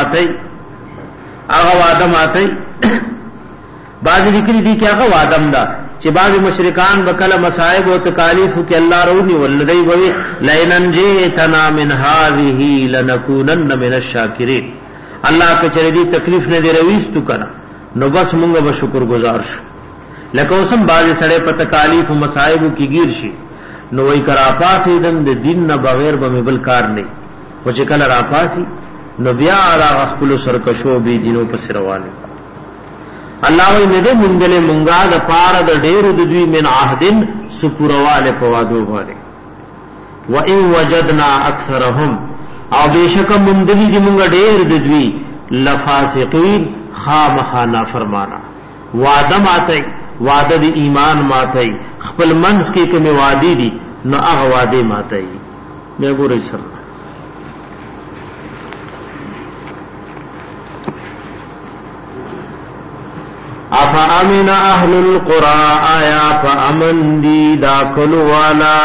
وعده ماتی بعض ذکر دي کې هغه وعدم دا چې بعض مشرکان وکله مصائب او تکالیف کې الله رونی ولدی وی لئن جئتنا من هذه لنكونن من الشاکرین الله که چره دي تکلیف نه دی رويستو کنه نو بس مونږ به شکر گزار شو لکه اوسم بعض سړی په تکالیف او مصائب کې گیر شي نو وی کرا پاسې د دین نه بغیر به بل کار نه او چې کله را پاسي نو بیا را خپل سرکشو به دینو په روانه الله وی نه دې مونږله مونږه د پاره د ډېرو د دوی من عهدن سپورواله په وادو باندې و ان وجدنا اکثرهم او بشک مونږلی دې مونږه ډېر د دوی لفاسقین خامخانا فرمانا وعده ماته وعده د ایمان ماته خپل منځ کې کومه وادي دي نو هغه وعده ماته مې ګورې سره افا امن اهل القرى آیا فامن دی دا کلو والا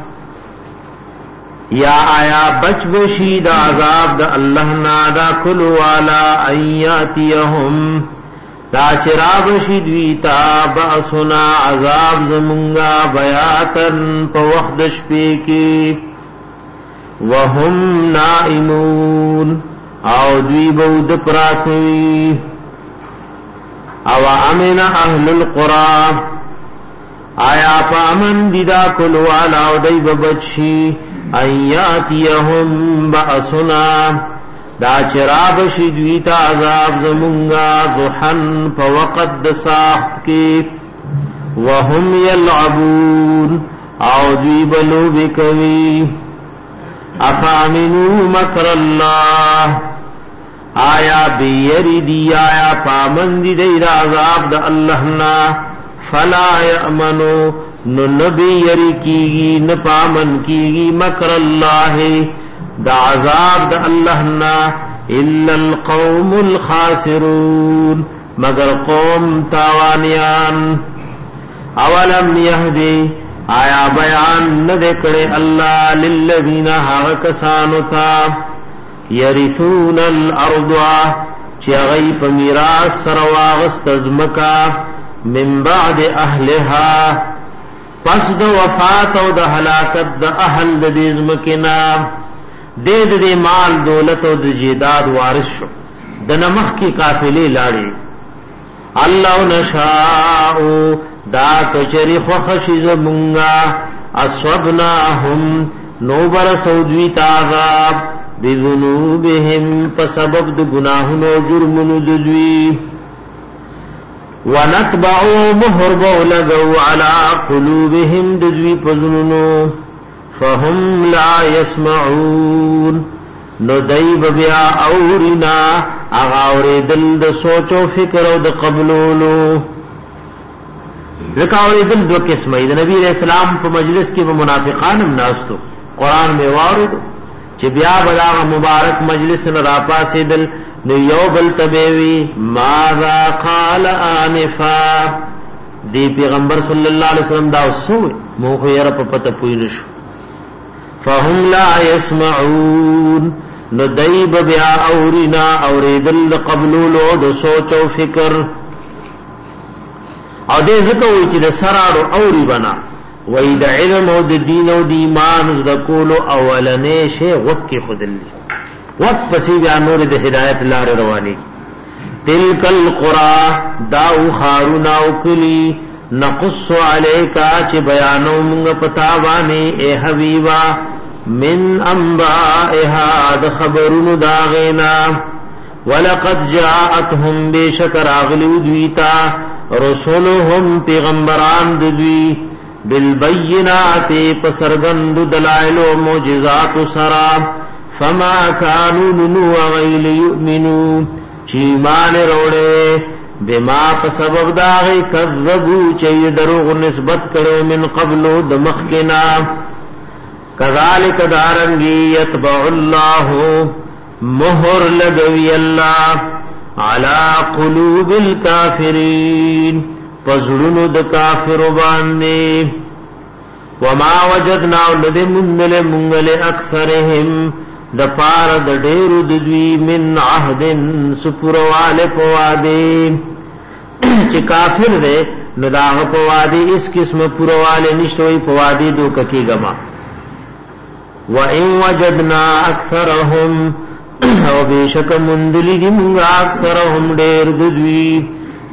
یا آیا بچ بشی دا عذاب دا اللہ نا دا کلو والا ایاتیہم دا چراب شی دویتا بأسنا عذاب زمنگا بیاتن پا وقت شپے کی وهم نائمون او دوی بود پراتوی او امن اهل القرى آیا پا امن دیدا کلو علا او دی ببچی ایاتیهم بأسنا دا چراب شدویتا عذاب زمونگا ضحن پا وقت دا ساخت کی وهم یلعبون او دی بلو بکوی افامنو مکر اللہ آیا بیری دی آیا پامن دی دی عذاب دا اللہ نا فلا یأمنو نو نبی یری کیگی نپامن کیگی مکر اللہ دا عذاب دا اللہ نا الا القوم الخاسرون مگر قوم تاوانیان اولم یهدی آیا بیان ندکڑے اللہ للذین حاکسانتا یرثون الارض چی غیب میراث سرواغست ازمکا من بعد اهلها پس د وفات او د هلاکت د اهل د ازمکنا د مال دولت او د جیداد وارث شو د نمخ کی قافلې لاړې الله نشاء دا کچری خوخشی زمونگا اصوبناهم نوبر سودوی تعذاب بذنوبهم فسبب د گناہن و جرمن ددوی ونتبعو مهر بولگو علا قلوبهم ددوی پزننو فهم لا يسمعون نو دیب بیا اورینا اغاوری دل د سوچ او فکر او د قبولولو ذکاوری دل دو قسمه د نبی علیہ السلام په مجلس کې به منافقان هم ناستو قران میں وارد چې بیا بلاغ مبارک مجلس نه راپاسې دل نو یو بل تبوی ماذا قال انفا دی پیغمبر صلی الله علیه وسلم دا وسوي مو خو یې په پته پوی نشو فهم لا يسمعون نو دیب بیا اورینا اوریدل قبلولو د سوچ او فکر او دې ځکه وی چې د سرارو اوری بنا وی د علم او د دین او د ایمان د کولو اولنې شی وقت کې خودلی وقت پسې بیا نور د هدایت لار رواني تلک القرى داو خارونا او کلی نقص علیکا چې بیانو موږ پتا باندې اے حبیبا من انبائها د خبرونو داغینا ولقد جاءتهم بشکر اغلو دویتا رسولهم پیغمبران دوی بالبینات پسرگند دلائل و معجزات سرا فما كانوا نو غیل یؤمنون چیمان روڑے بما پسبب داغی کذبو چی دروغ نسبت کرو من قبلو دمخکنا کذالک دارنگی یتبع اللہ مہر لگوی اللہ علی قلوب الکافرین پزړونو د کافر باندې وما وجدنا لدمنل منگل اکثرهم د پار د ډیرو د دوی من عهد سپروال پواده چې کافر دی نو دا پواده اس قسم پرواله نشوي پواده دو ککی گما وان وجدنا اکثرهم او بیشک مندلی دی منگا اکثرهم ډیر د دوی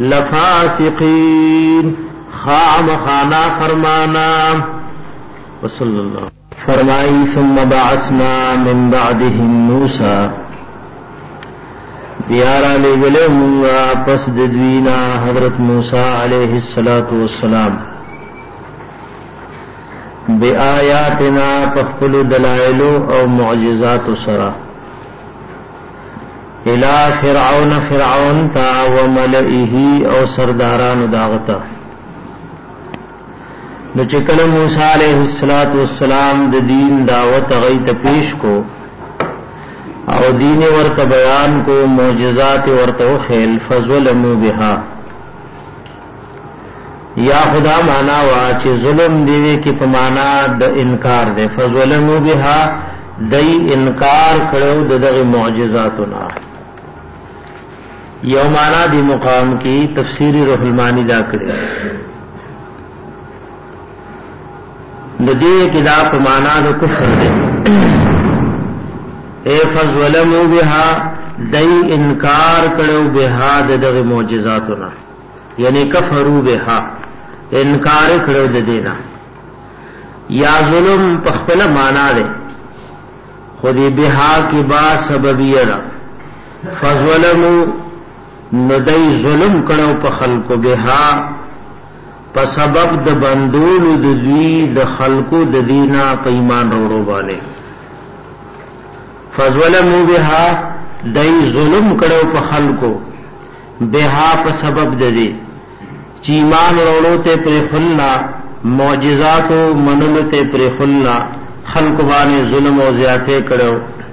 لفاسقین خام خانا فرمانا وصلی اللہ فرمائی ثم بعثنا من بعدهم موسیٰ بیارا لے گلے منگا پس ددوینا حضرت موسیٰ علیہ السلام بی آیاتنا پخپل دلائلو او معجزات سرا الى فرعون تا وملئه او سرداران داغتا نو چکل موسی علیہ السلام د دین دعوت غیت پیش کو او دین ورت بیان کو معجزات ورت خیل فظلموا بها یا خدا معنا وا چې ظلم دی کی په معنا د انکار دی فظلموا بها دای انکار کړو دغه معجزاتنا یو معنا دی مقام کی تفسیری روح المانی دا کړی د دې کې دا په معنا د کفر دی اے فظلموا بها دای انکار کړو بها دغه معجزاتنا یعنی کفروا بها انکار کړو د دینا یا ظلم په خپل معنا دی خودی بها کی با سببیه دا فظلموا ندای ظلم کړو په خلقو بها په سبب د بندولو د دوی د خلقو د دینا په ایمان وروړو باندې فظلموا بها دای ظلم کړو په خلقو بها په سبب د دې چې ایمان وروړو ته پر خلنا معجزات او منلو ته پر خلنا خلق باندې ظلم او زیاته کړو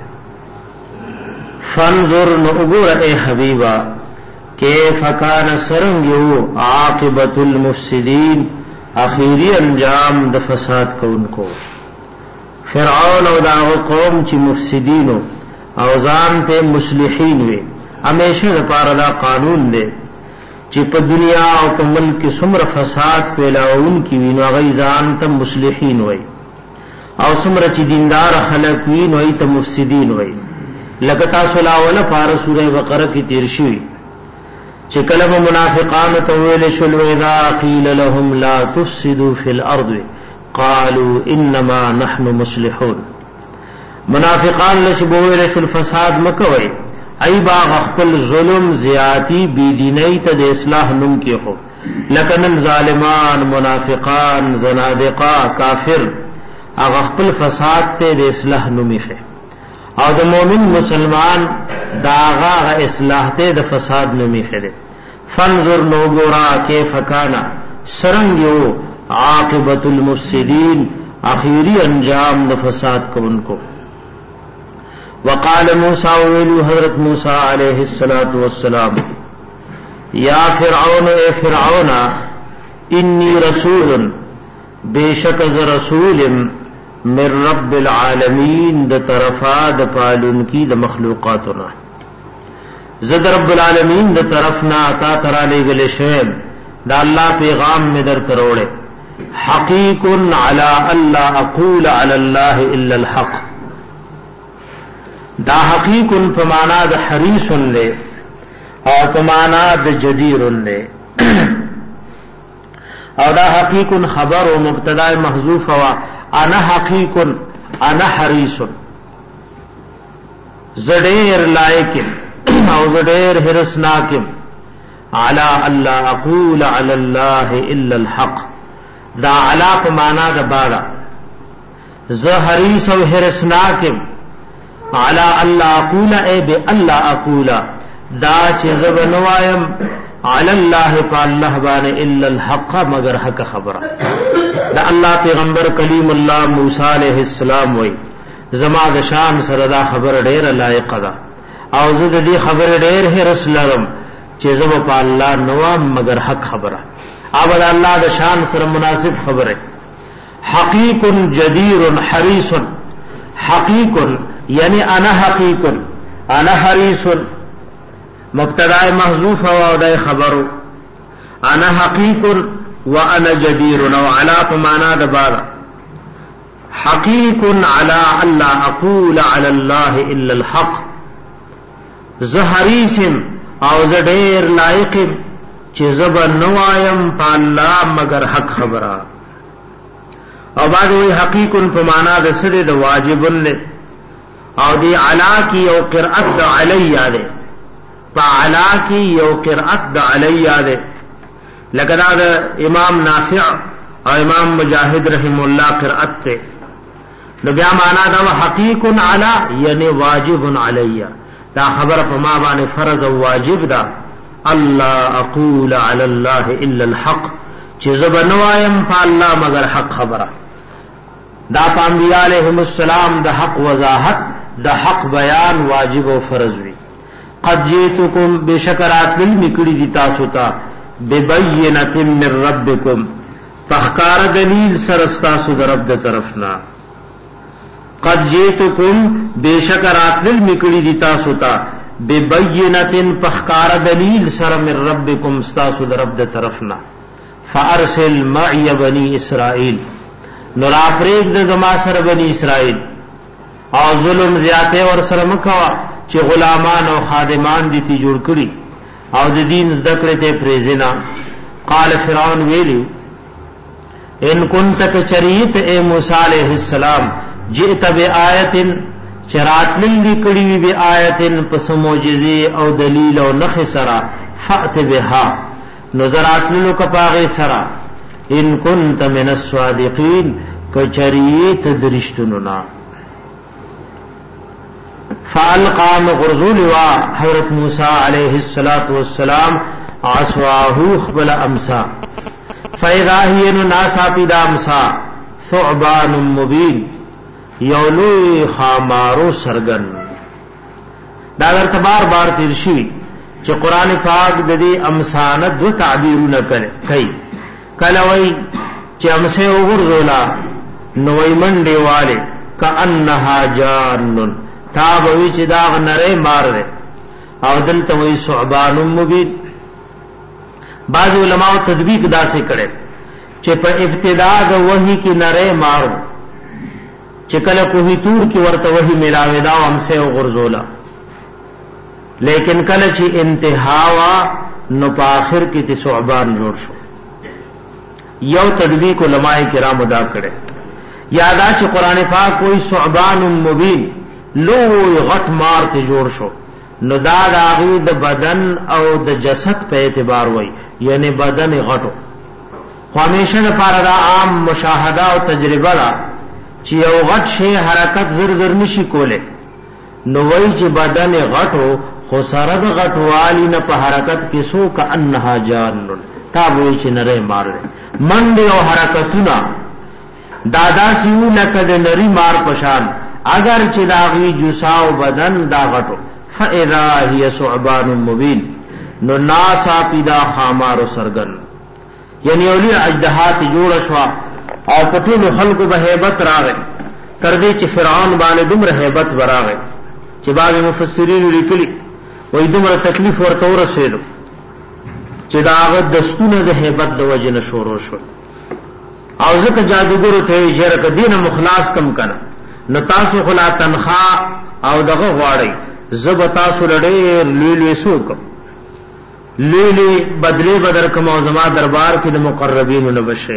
فانظر نغور اے حبیبا کیف کان سرنگ یو عاقبت المفسدین اخیری انجام د فساد کوونکو فرعون او دا قوم چې مفسدینو او ځان ته مصلحین وي همیشه لپاره دا قانون دی چې په دنیا او په ملک کې څومره فساد پیلاون کی وینو غي ځان ته مصلحین وي او څومره چې دیندار خلک وي نو ایت مفسدین وي لکه تاسو لا ولا پار سوره بقره کې تیر شوی چې کلمه منافقان ته ویل شول اذا قيل لهم لا تفسدوا في الارض قالوا انما نحن مصلحون منافقان لچ بویل شول فساد مکوي ای باغ خپل ظلم زیاتی بی دینی ته د اصلاح نوم کې خو لکن ظالمان منافقان زنادقه کافر هغه خپل فساد ته د اصلاح نوميخه او د مؤمن مسلمان دا هغه اصلاح ته د فساد نوميخه فانظر نوغورا کیف کانا سرنگیو عاقبت المفسدین اخیری انجام د فساد کوونکو وقال موسی ویلو حضرت موسی علیہ الصلوۃ والسلام یا فرعون اے فرعون انی رسول بیشک ز رسول من رب العالمین د طرفا د پالون کی د مخلوقاتنا زد رب العالمین د طرفنا تا ترا لګل شیم دا الله پیغام می در تروړې حقیق علی الا اقول علی الله الا الحق دا حقیق فمانا د حریص له او فمانا د جدیر له او دا حقیق خبر و مبتدا محذوف وا انا حقیق انا حریص زډیر لایق او زډیر حرسناک علی الله اقول علی الله الا الحق دا علا په معنا د بارا ز حریص او حرسناک علی الله اقول ای بالله اقول دا چې زبنوایم علی الله فالله بان الا الحق مگر حق خبره دا الله پیغمبر کلیم الله موسی علیہ السلام وای زما د شان سره دا خبر ډیر لایق ده او زه د دې خبر ډیر هرس لرم چې زما په الله نوام مگر حق خبره او د الله د شان سره مناسب خبره حقیق جدیر حریص حقیق یعنی انا حقیق انا حریص مبتدا محذوف او د خبرو انا حقیق وانا جدیر او علا معنا د بار حقیق علی الا اقول علی الله الا الحق زهریس او زډیر لایق چې زب نوایم په الله مگر حق خبره او بعد وی حقیق په معنا د سره د واجب له او دی علا کی او قرأت د علی یاده فعلا کی یو قرأت د علی یاده لکه دا امام نافع او امام مجاهد رحم الله قرأت ته نو بیا معنا دا حقیق علی یعنی واجب علی دا خبر په ما باندې فرض او واجب دا الله اقول علی الله الا الحق چې زبنوایم په الله مگر حق خبره دا انبیاء علیهم السلام د حق وضاحت د حق بیان واجب او فرض وی قد جئتکم بشکرات للمکړی دی تاسو ته ببینۃ من ربکم فخکار دلیل سرستاسو در رب د طرفنا قد جئتکم بشکرات للمکړی دی تاسو ته ببینۃ فخکار دلیل سر من ربکم استاسو در رب د طرفنا فارسل معي بني اسرائيل نور افریق د زما سره بني اسرائيل او ظلم زیاته ور سره مکوا چې غلامان او خادمان دي تی جوړ کړي او د دین ذکر ته پریزنا قال فرعون ویلی ان كنت كچریت اے موسی علیہ السلام جئت بآیت چرات لکړي وی بآیت پس معجزه او دلیل او نخ سرا فات بها نظرات لو کپاغه سرا ان كنت من الصادقین کچریت درشتنا فالقى مغرزول وا حضرت موسی علیہ الصلوۃ والسلام عصاه خبل امسا فاذا هي ناسا پیدا امسا ثعبان مبین یولوی خامارو سرگن دا ورته بار تیر شي چې قران پاک د دې امسانه دو تعبیرونه کوي کله وای چې امسه وګرځولا نوې منډه والے کانها جانن تابوی چې دا نره مار ده او دلته وی ثعبان مبین بعض علماء تطبیق داسې کړي چې په ابتدا د وحی کې نره مار چې کله کوهی تور کې ورته وحی ملاوي دا همسه او غرزولا لیکن کله چې انتها وا نو په اخر کې ته ثعبان جوړ شو یو تطبیق علماء کرام ادا کړي یادا چې قران پاک کوئی ثعبان مبین لو غټ مار ته جوړ شو نو دا د هغه د بدن او د جسد په اعتبار وای یعنی بدن غټو همیشه لپاره دا عام مشاهده او تجربه را چې یو غټ شی حرکت زر زر نشي کوله نو وای چې بدن غټو خو سره د غټوالی نه په حرکت کې سو کأنها جان تا وای چې نره مار منډه او حرکتونه دادا سیو لکه د نری مار پشان اگر چې داغي جساو بدن دا غټو فاذا هي ثعبان مبين نو ناسا پیدا خامار سرګن یعنی اولی اجدهات جوړ شو او پټول خلق به hebat راغی تر دې چې فرعون باندې دومره hebat براغی چې بعض مفسرین لیکلي وای دومره تکلیف ورته ورسېلو چې داغه دستونه د hebat د وجنه شروع شو او ځکه جادوګر ته یې جره دینه مخلاص کم کنه نو تاسو خلا تنخوا او دغه غواړي زب تاسو لړې لیلې سوک لیلې بدله بدر کوم او زما دربار کې د مقربین نو بشي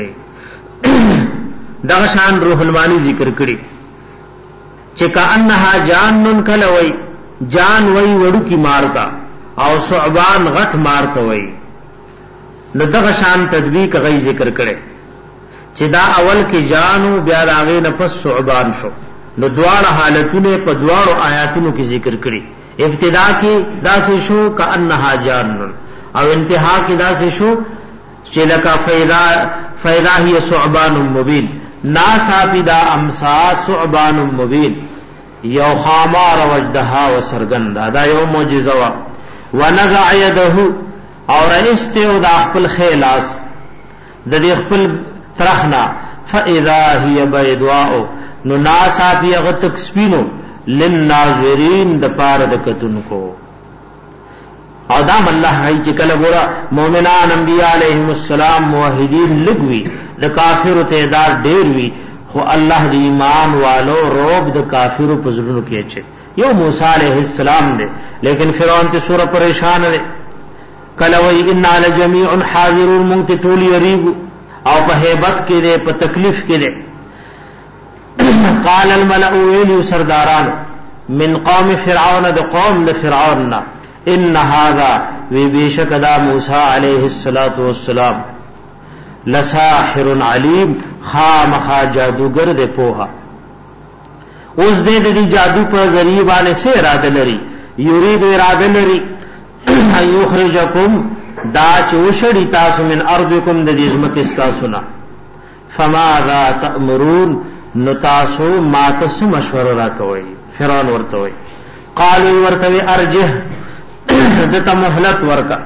دغه شان روح المانی ذکر کړي چې کأنها جانن کلوي جان وای وړو کی مارتا او ثعبان غټ مارتا وای نو دغه شان تدبیق غي ذکر کړي چې دا اول کې جانو بیا راغې نه پس ثعبان شو نو دواړه حالتونه په دواړو آیاتونو کې ذکر کړي ابتدا کې داسې شو کأنها جان او انتها کې داسې شو چې لکه فیدا هي ثعبان مبین ناسا پیدا امسا ثعبان مبین یو خامار وجدها وسرګند دا یو معجزه وا ونزع يده اور استو دا خپل خلاص د دې خپل ترخنا فاذا هي بيضاء نو ناسا پیغه تکسبینو للناظرین د پاره د کتونکو او دا الله هي چې کله ګورا مؤمنان انبیاء علیهم السلام موحدین لګوي د کافر تعداد ډیر وی خو الله د ایمان والو روب د کافر په زړونو کې اچي یو موسی علیہ السلام دی لیکن فرعون ته سوره پریشان دی کله وی ان لجميع حاضرون مونږ ته ټول یریب او په hebat کې دی په تکلیف کې دی قال الملأ ویل سرداران من قوم فرعون د قوم د فرعون ان هذا وی بیشک دا موسی علیہ الصلوۃ والسلام لساحر علیم خامخا جادوگر دے پوها اوس دې دې جادو په ذریعہ باندې سه اراده لري یرید اراده لري ایخرجکم دا چوشړی تاسو من ارضکم د دې ځمکې تاسو نه فماذا تأمرون نو تاسو ما تاسو مشوره راکوي فرعون ورته وي قالوا ورته ارجه دته مهلت ورکا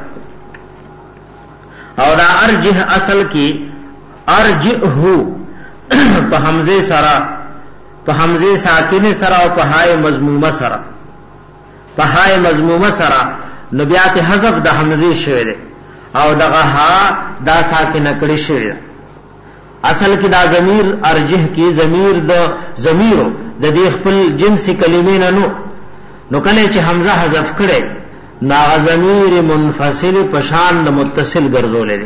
او دا ارجه اصل کی ارجه په حمزه سرا په حمزه ساکنه سرا او په هاء مضمومه سرا په هاء مضمومه سرا نبیات حذف د حمزه شوی دی او دغه ها دا ساکنه کړي شوی اصل کی دا ضمیر ارجه کی ضمیر د ضمیرو د دې خپل جنسي کلمې نه نو کله چې حمزه حذف کړي نا ضمیر منفصل پشان د متصل ګرځولې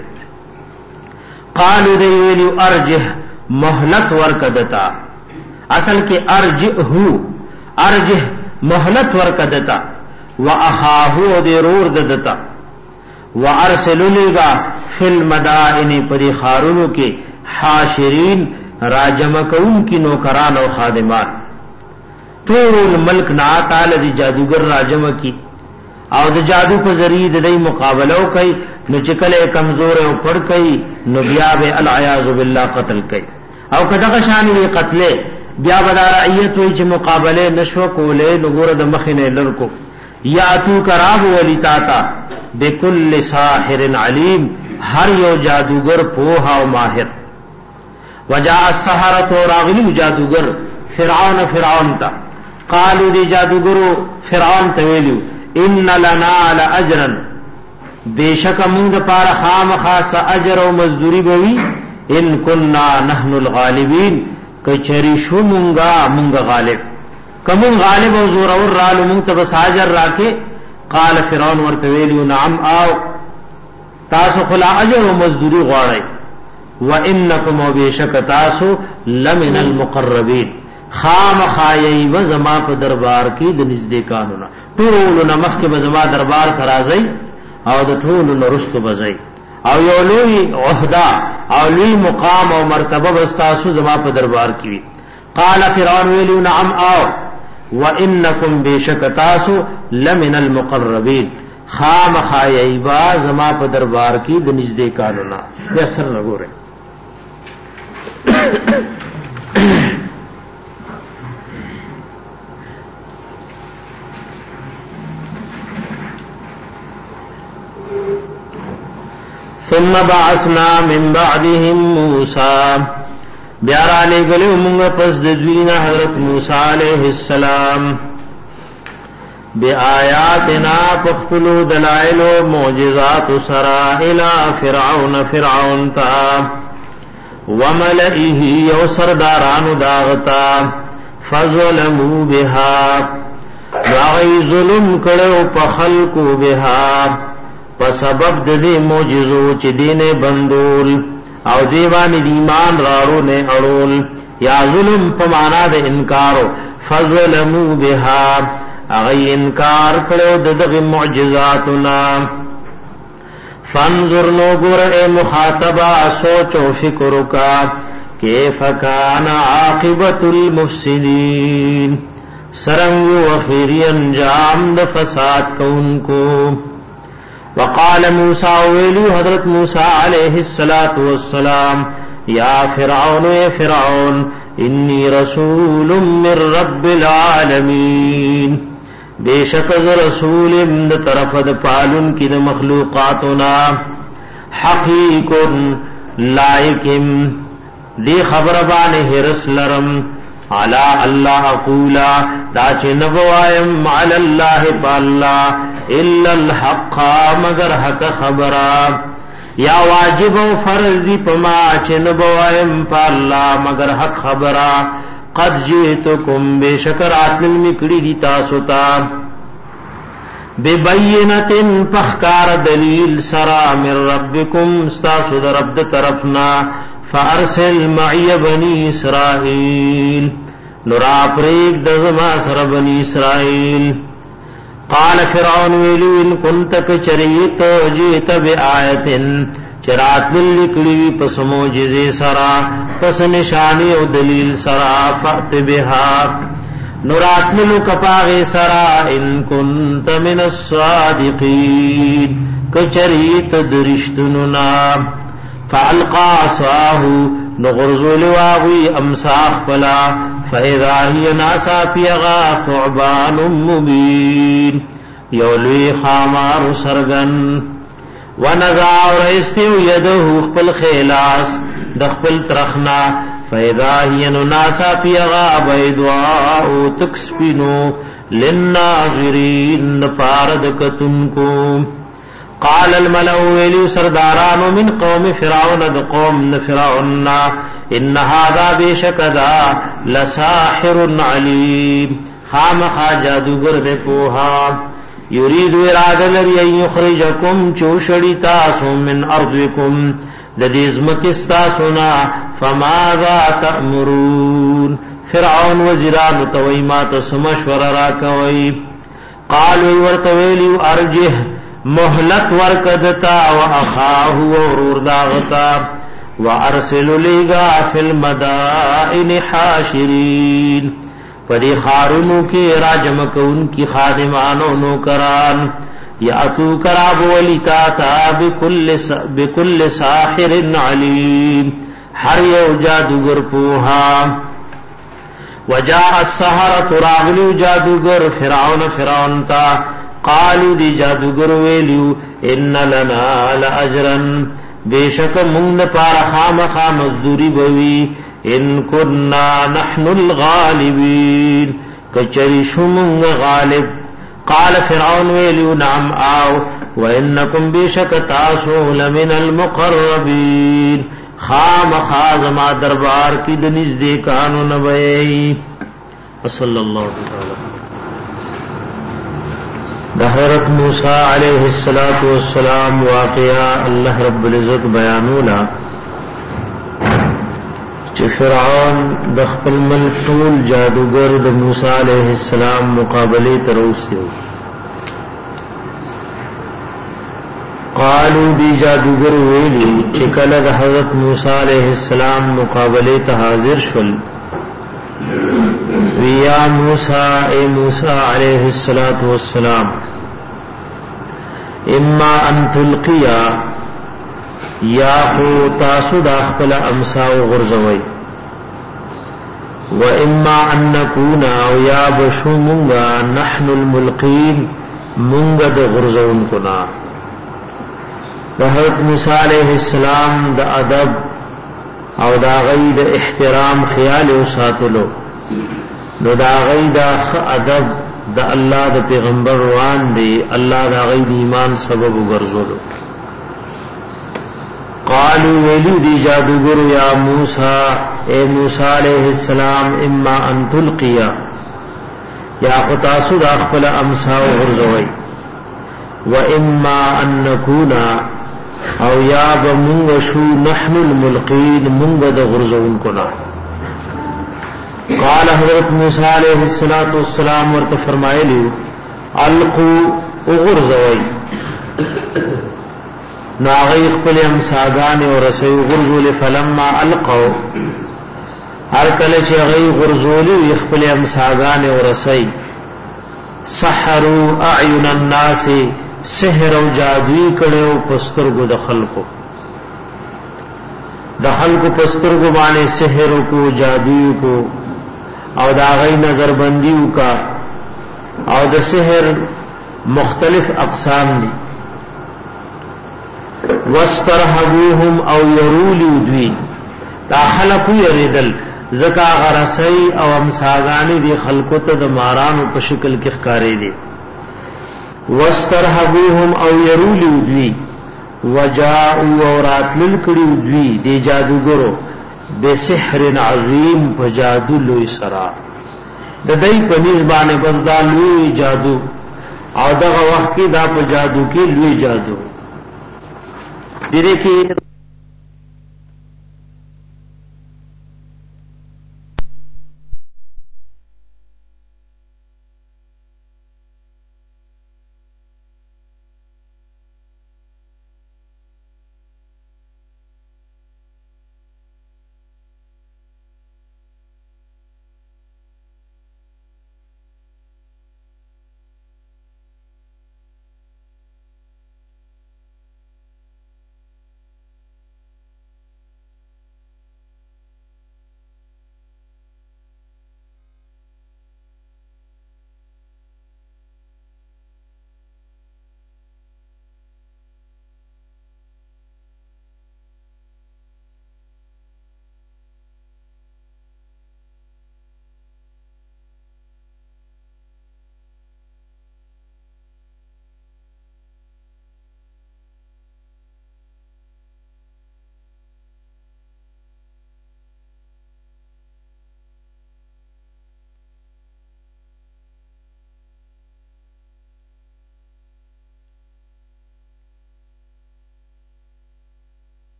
قالو دی ویلو ارجه مهلت ورکدتا اصل کې ارجه مهلت ورکدتا واخاه درور ددتا وارسلوا لغا فی المدائن پری خارونو کې حاشرین راجم کون کی نوکران او خادمان ټول ملک نا تعالی دی جادوگر راجم کی او د جادو په ذریعہ د دې مقابله کوي نو چې کله کمزور او پړ کوي نو بیا به العیاذ بالله قتل کوي او کداغه شان وی قتل بیا بدار ایت وی چې مقابله نشو کوله نو ګور د مخینه لړکو یاتو کراب ولیتاتا بكل ساحر علیم هر یو جادوگر پوها او ماهر وجاء السحرة راغلی جادوگر فرعون تا قالو دی جادوگرو فرعون تویلیو ان لنا لاجرا بیشک موږ پار خام خاص اجر او مزدوری بوي ان كنا نحن الغالبین کچری شو مونږه غالب کوم غالب او زور اور رالو مونږ ته بساجر راکې قال فرعون ورته ویلو نعم او تاسو خلا اجر او مزدوری غواړئ وانکم بیشک تاسو لمن المقربین خام خایي و زما په دربار کې د نزدېکانو نه ټول نمخ کې به زما دربار ترازی او د ټول نرستو بزای او یو لوی عہده او لوی مقام او مرتبه بستاسو زما په دربار کې قال فرعون ویلو نعم او وانکم بشکتاسو لمن المقربین خامخای با زما په دربار کې د نږدې کارونه بیا سر لګوره ثم بعثنا من بعدهم موسى بیارا لے گلے مونگا پس دوینا حضرت موسیٰ علیہ السلام بی آیاتنا پختلو دلائل و معجزات سرا الى فرعون تا وملئه یو سرداران داغتا فظلموا بها راغی ظلم کرو پخلقو بها په سبب د دې معجزو چې دینه بندول او دیوان ایمان راړو نه اړول یا ظلم په معنا د انکارو فظلموا بها اغه انکار کړو د دغه معجزاتنا فانظر نو ګور اے مخاطبا سوچ او فکر وکا کیف کان عاقبت المفسدين سرنگ و خیری انجام د فساد کونکو وقال موسى ویلو حضرت موسیٰ علیہ الصلوۃ والسلام یا فرعون انی رسول من رب العالمین بیشک از رسول من طرف د پالن کی د مخلوقاتنا حقیق لائکم دی خبر باندې هرس لرم علی اللہ اقولا دا چې نبوایم علی اللہ بالله الا الحق مگر حق خبره یا واجب او فرض دی پما چې نبوایم بالله مگر حق خبره قد جئتکم بشکرات المکړی دی تاسو ته ببینه فخکار دلیل سرا من ربکم استاسو در رب طرفنا فارسل معي بني اسرائيل نورا پریک دزما سر بني اسرائيل قال فرعون ویلو ان كنت كچریت جئت بآیه چرات لکړی پس معجزه سرا پس نشانی او دلیل سرا فات بها نورات لو کپاغه سرا ان كنت من الصادقين کچریت درشتننا فالقى عصاه نغرزول واغوی امساخ بلا فاذا هي ناسا پیغا ثعبان مبین یولوی خامار سرگن ونزع ورستیو یده خپل خیلاس دخپل ترخنا فاذا هي ناسا پیغا بیدواء تکسپینو للناظرین فارد کتنکو قال الملأ ولي سرداران من قوم فرعون د قوم فرعون ان هذا بشكذا لساحر عليم خامخ جادوگر دے پوها يريد اراده لري ان يخرجكم چوشړی تاسو من ارضكم د دې زمکستا سنا فماذا تأمرون فرعون وزیران تویمات سمشور را کوي قالوا ورتویلی ارجه مهلت ورکدتا و اخاه ورور داغتا و ارسل لگا فی المدائن حاشرین پدی خارونو کی راجم کون کی خادمانو نوکران یاتو کراب ولیتا تا بکل ساحر علیم ہر یو جادوگر پوها وجاء السحرة راغلو جادوگر فرعون تا قالو دی جادوگر ویلیو ان لنا لاجرا بیشک مونږ پار خامخا مزدوری بوي ان كنا نحن الغالبین کچری شومنگ غالب قال فرعون ویلیو نعم آو وانکم بیشک تاسو لمن المقربین خامخا زما دربار کی دنیز دیکانو نبئی صلی اللہ تعالی دا حضرت موسیٰ علیہ السلام واقعہ اللہ رب العزت بیانولا چې فرعون د خپل ملک ټول جادوګر د موسی علیہ السلام مقابله ته راوستي قالو دی جادوګر ویلي چې کله د حضرت موسی علیہ السلام مقابله ته حاضر شول یا موسی اے موسی علیہ الصلوۃ والسلام اما ان تلقیا یا خو تاسو د خپل امسا غرزوي و اما ان نكون او یا بشومغا نحن الملقین مونږ د غرزون کنا د حضرت موسی علیہ السلام د ادب او دا غي د احترام خیال او ساتلو نو دا غي د ادب د الله د پیغمبر روان دی الله دا غي د ایمان سبب وګرځولو قالوا ولید جادوگر یا موسی اے موسی علیہ السلام اما ان تلقیا یا قطاسو دا خپل امسا غرزوي و اما ان نكون او یا بمونږ شو نحن الملقین مونږ د غرزون کنا قال حضرت موسی علیہ السلام ورته فرمایلی القوا غرزوي ناغی خپل امساگان او رسی غرزول فلما القوا هر کله چې غی غرزولی خپل امساگان او رسی سحروا اعین الناس سحر او جادوی کړو پسترګو د خلکو پسترګو باندې سحر کو جادوی کو او دا غی نظر بندیو کا او د سحر مختلف اقسام دي واسترهبوهم او يرولوا دوی دا خلقو يریدل زکا غرسی او امساغانی دی خلقو ته د مارانو په شکل کې ښکارې دي واسترهبوهم او يرولوا دوی وجاءوا ورات للکړي دوی دی جادوګرو بسحر عظیم په جادو لوی سرا د دې په نسبانه بس دا لوی جادو او دغه وخت کې دا په جادو کې لوی جادو دې کې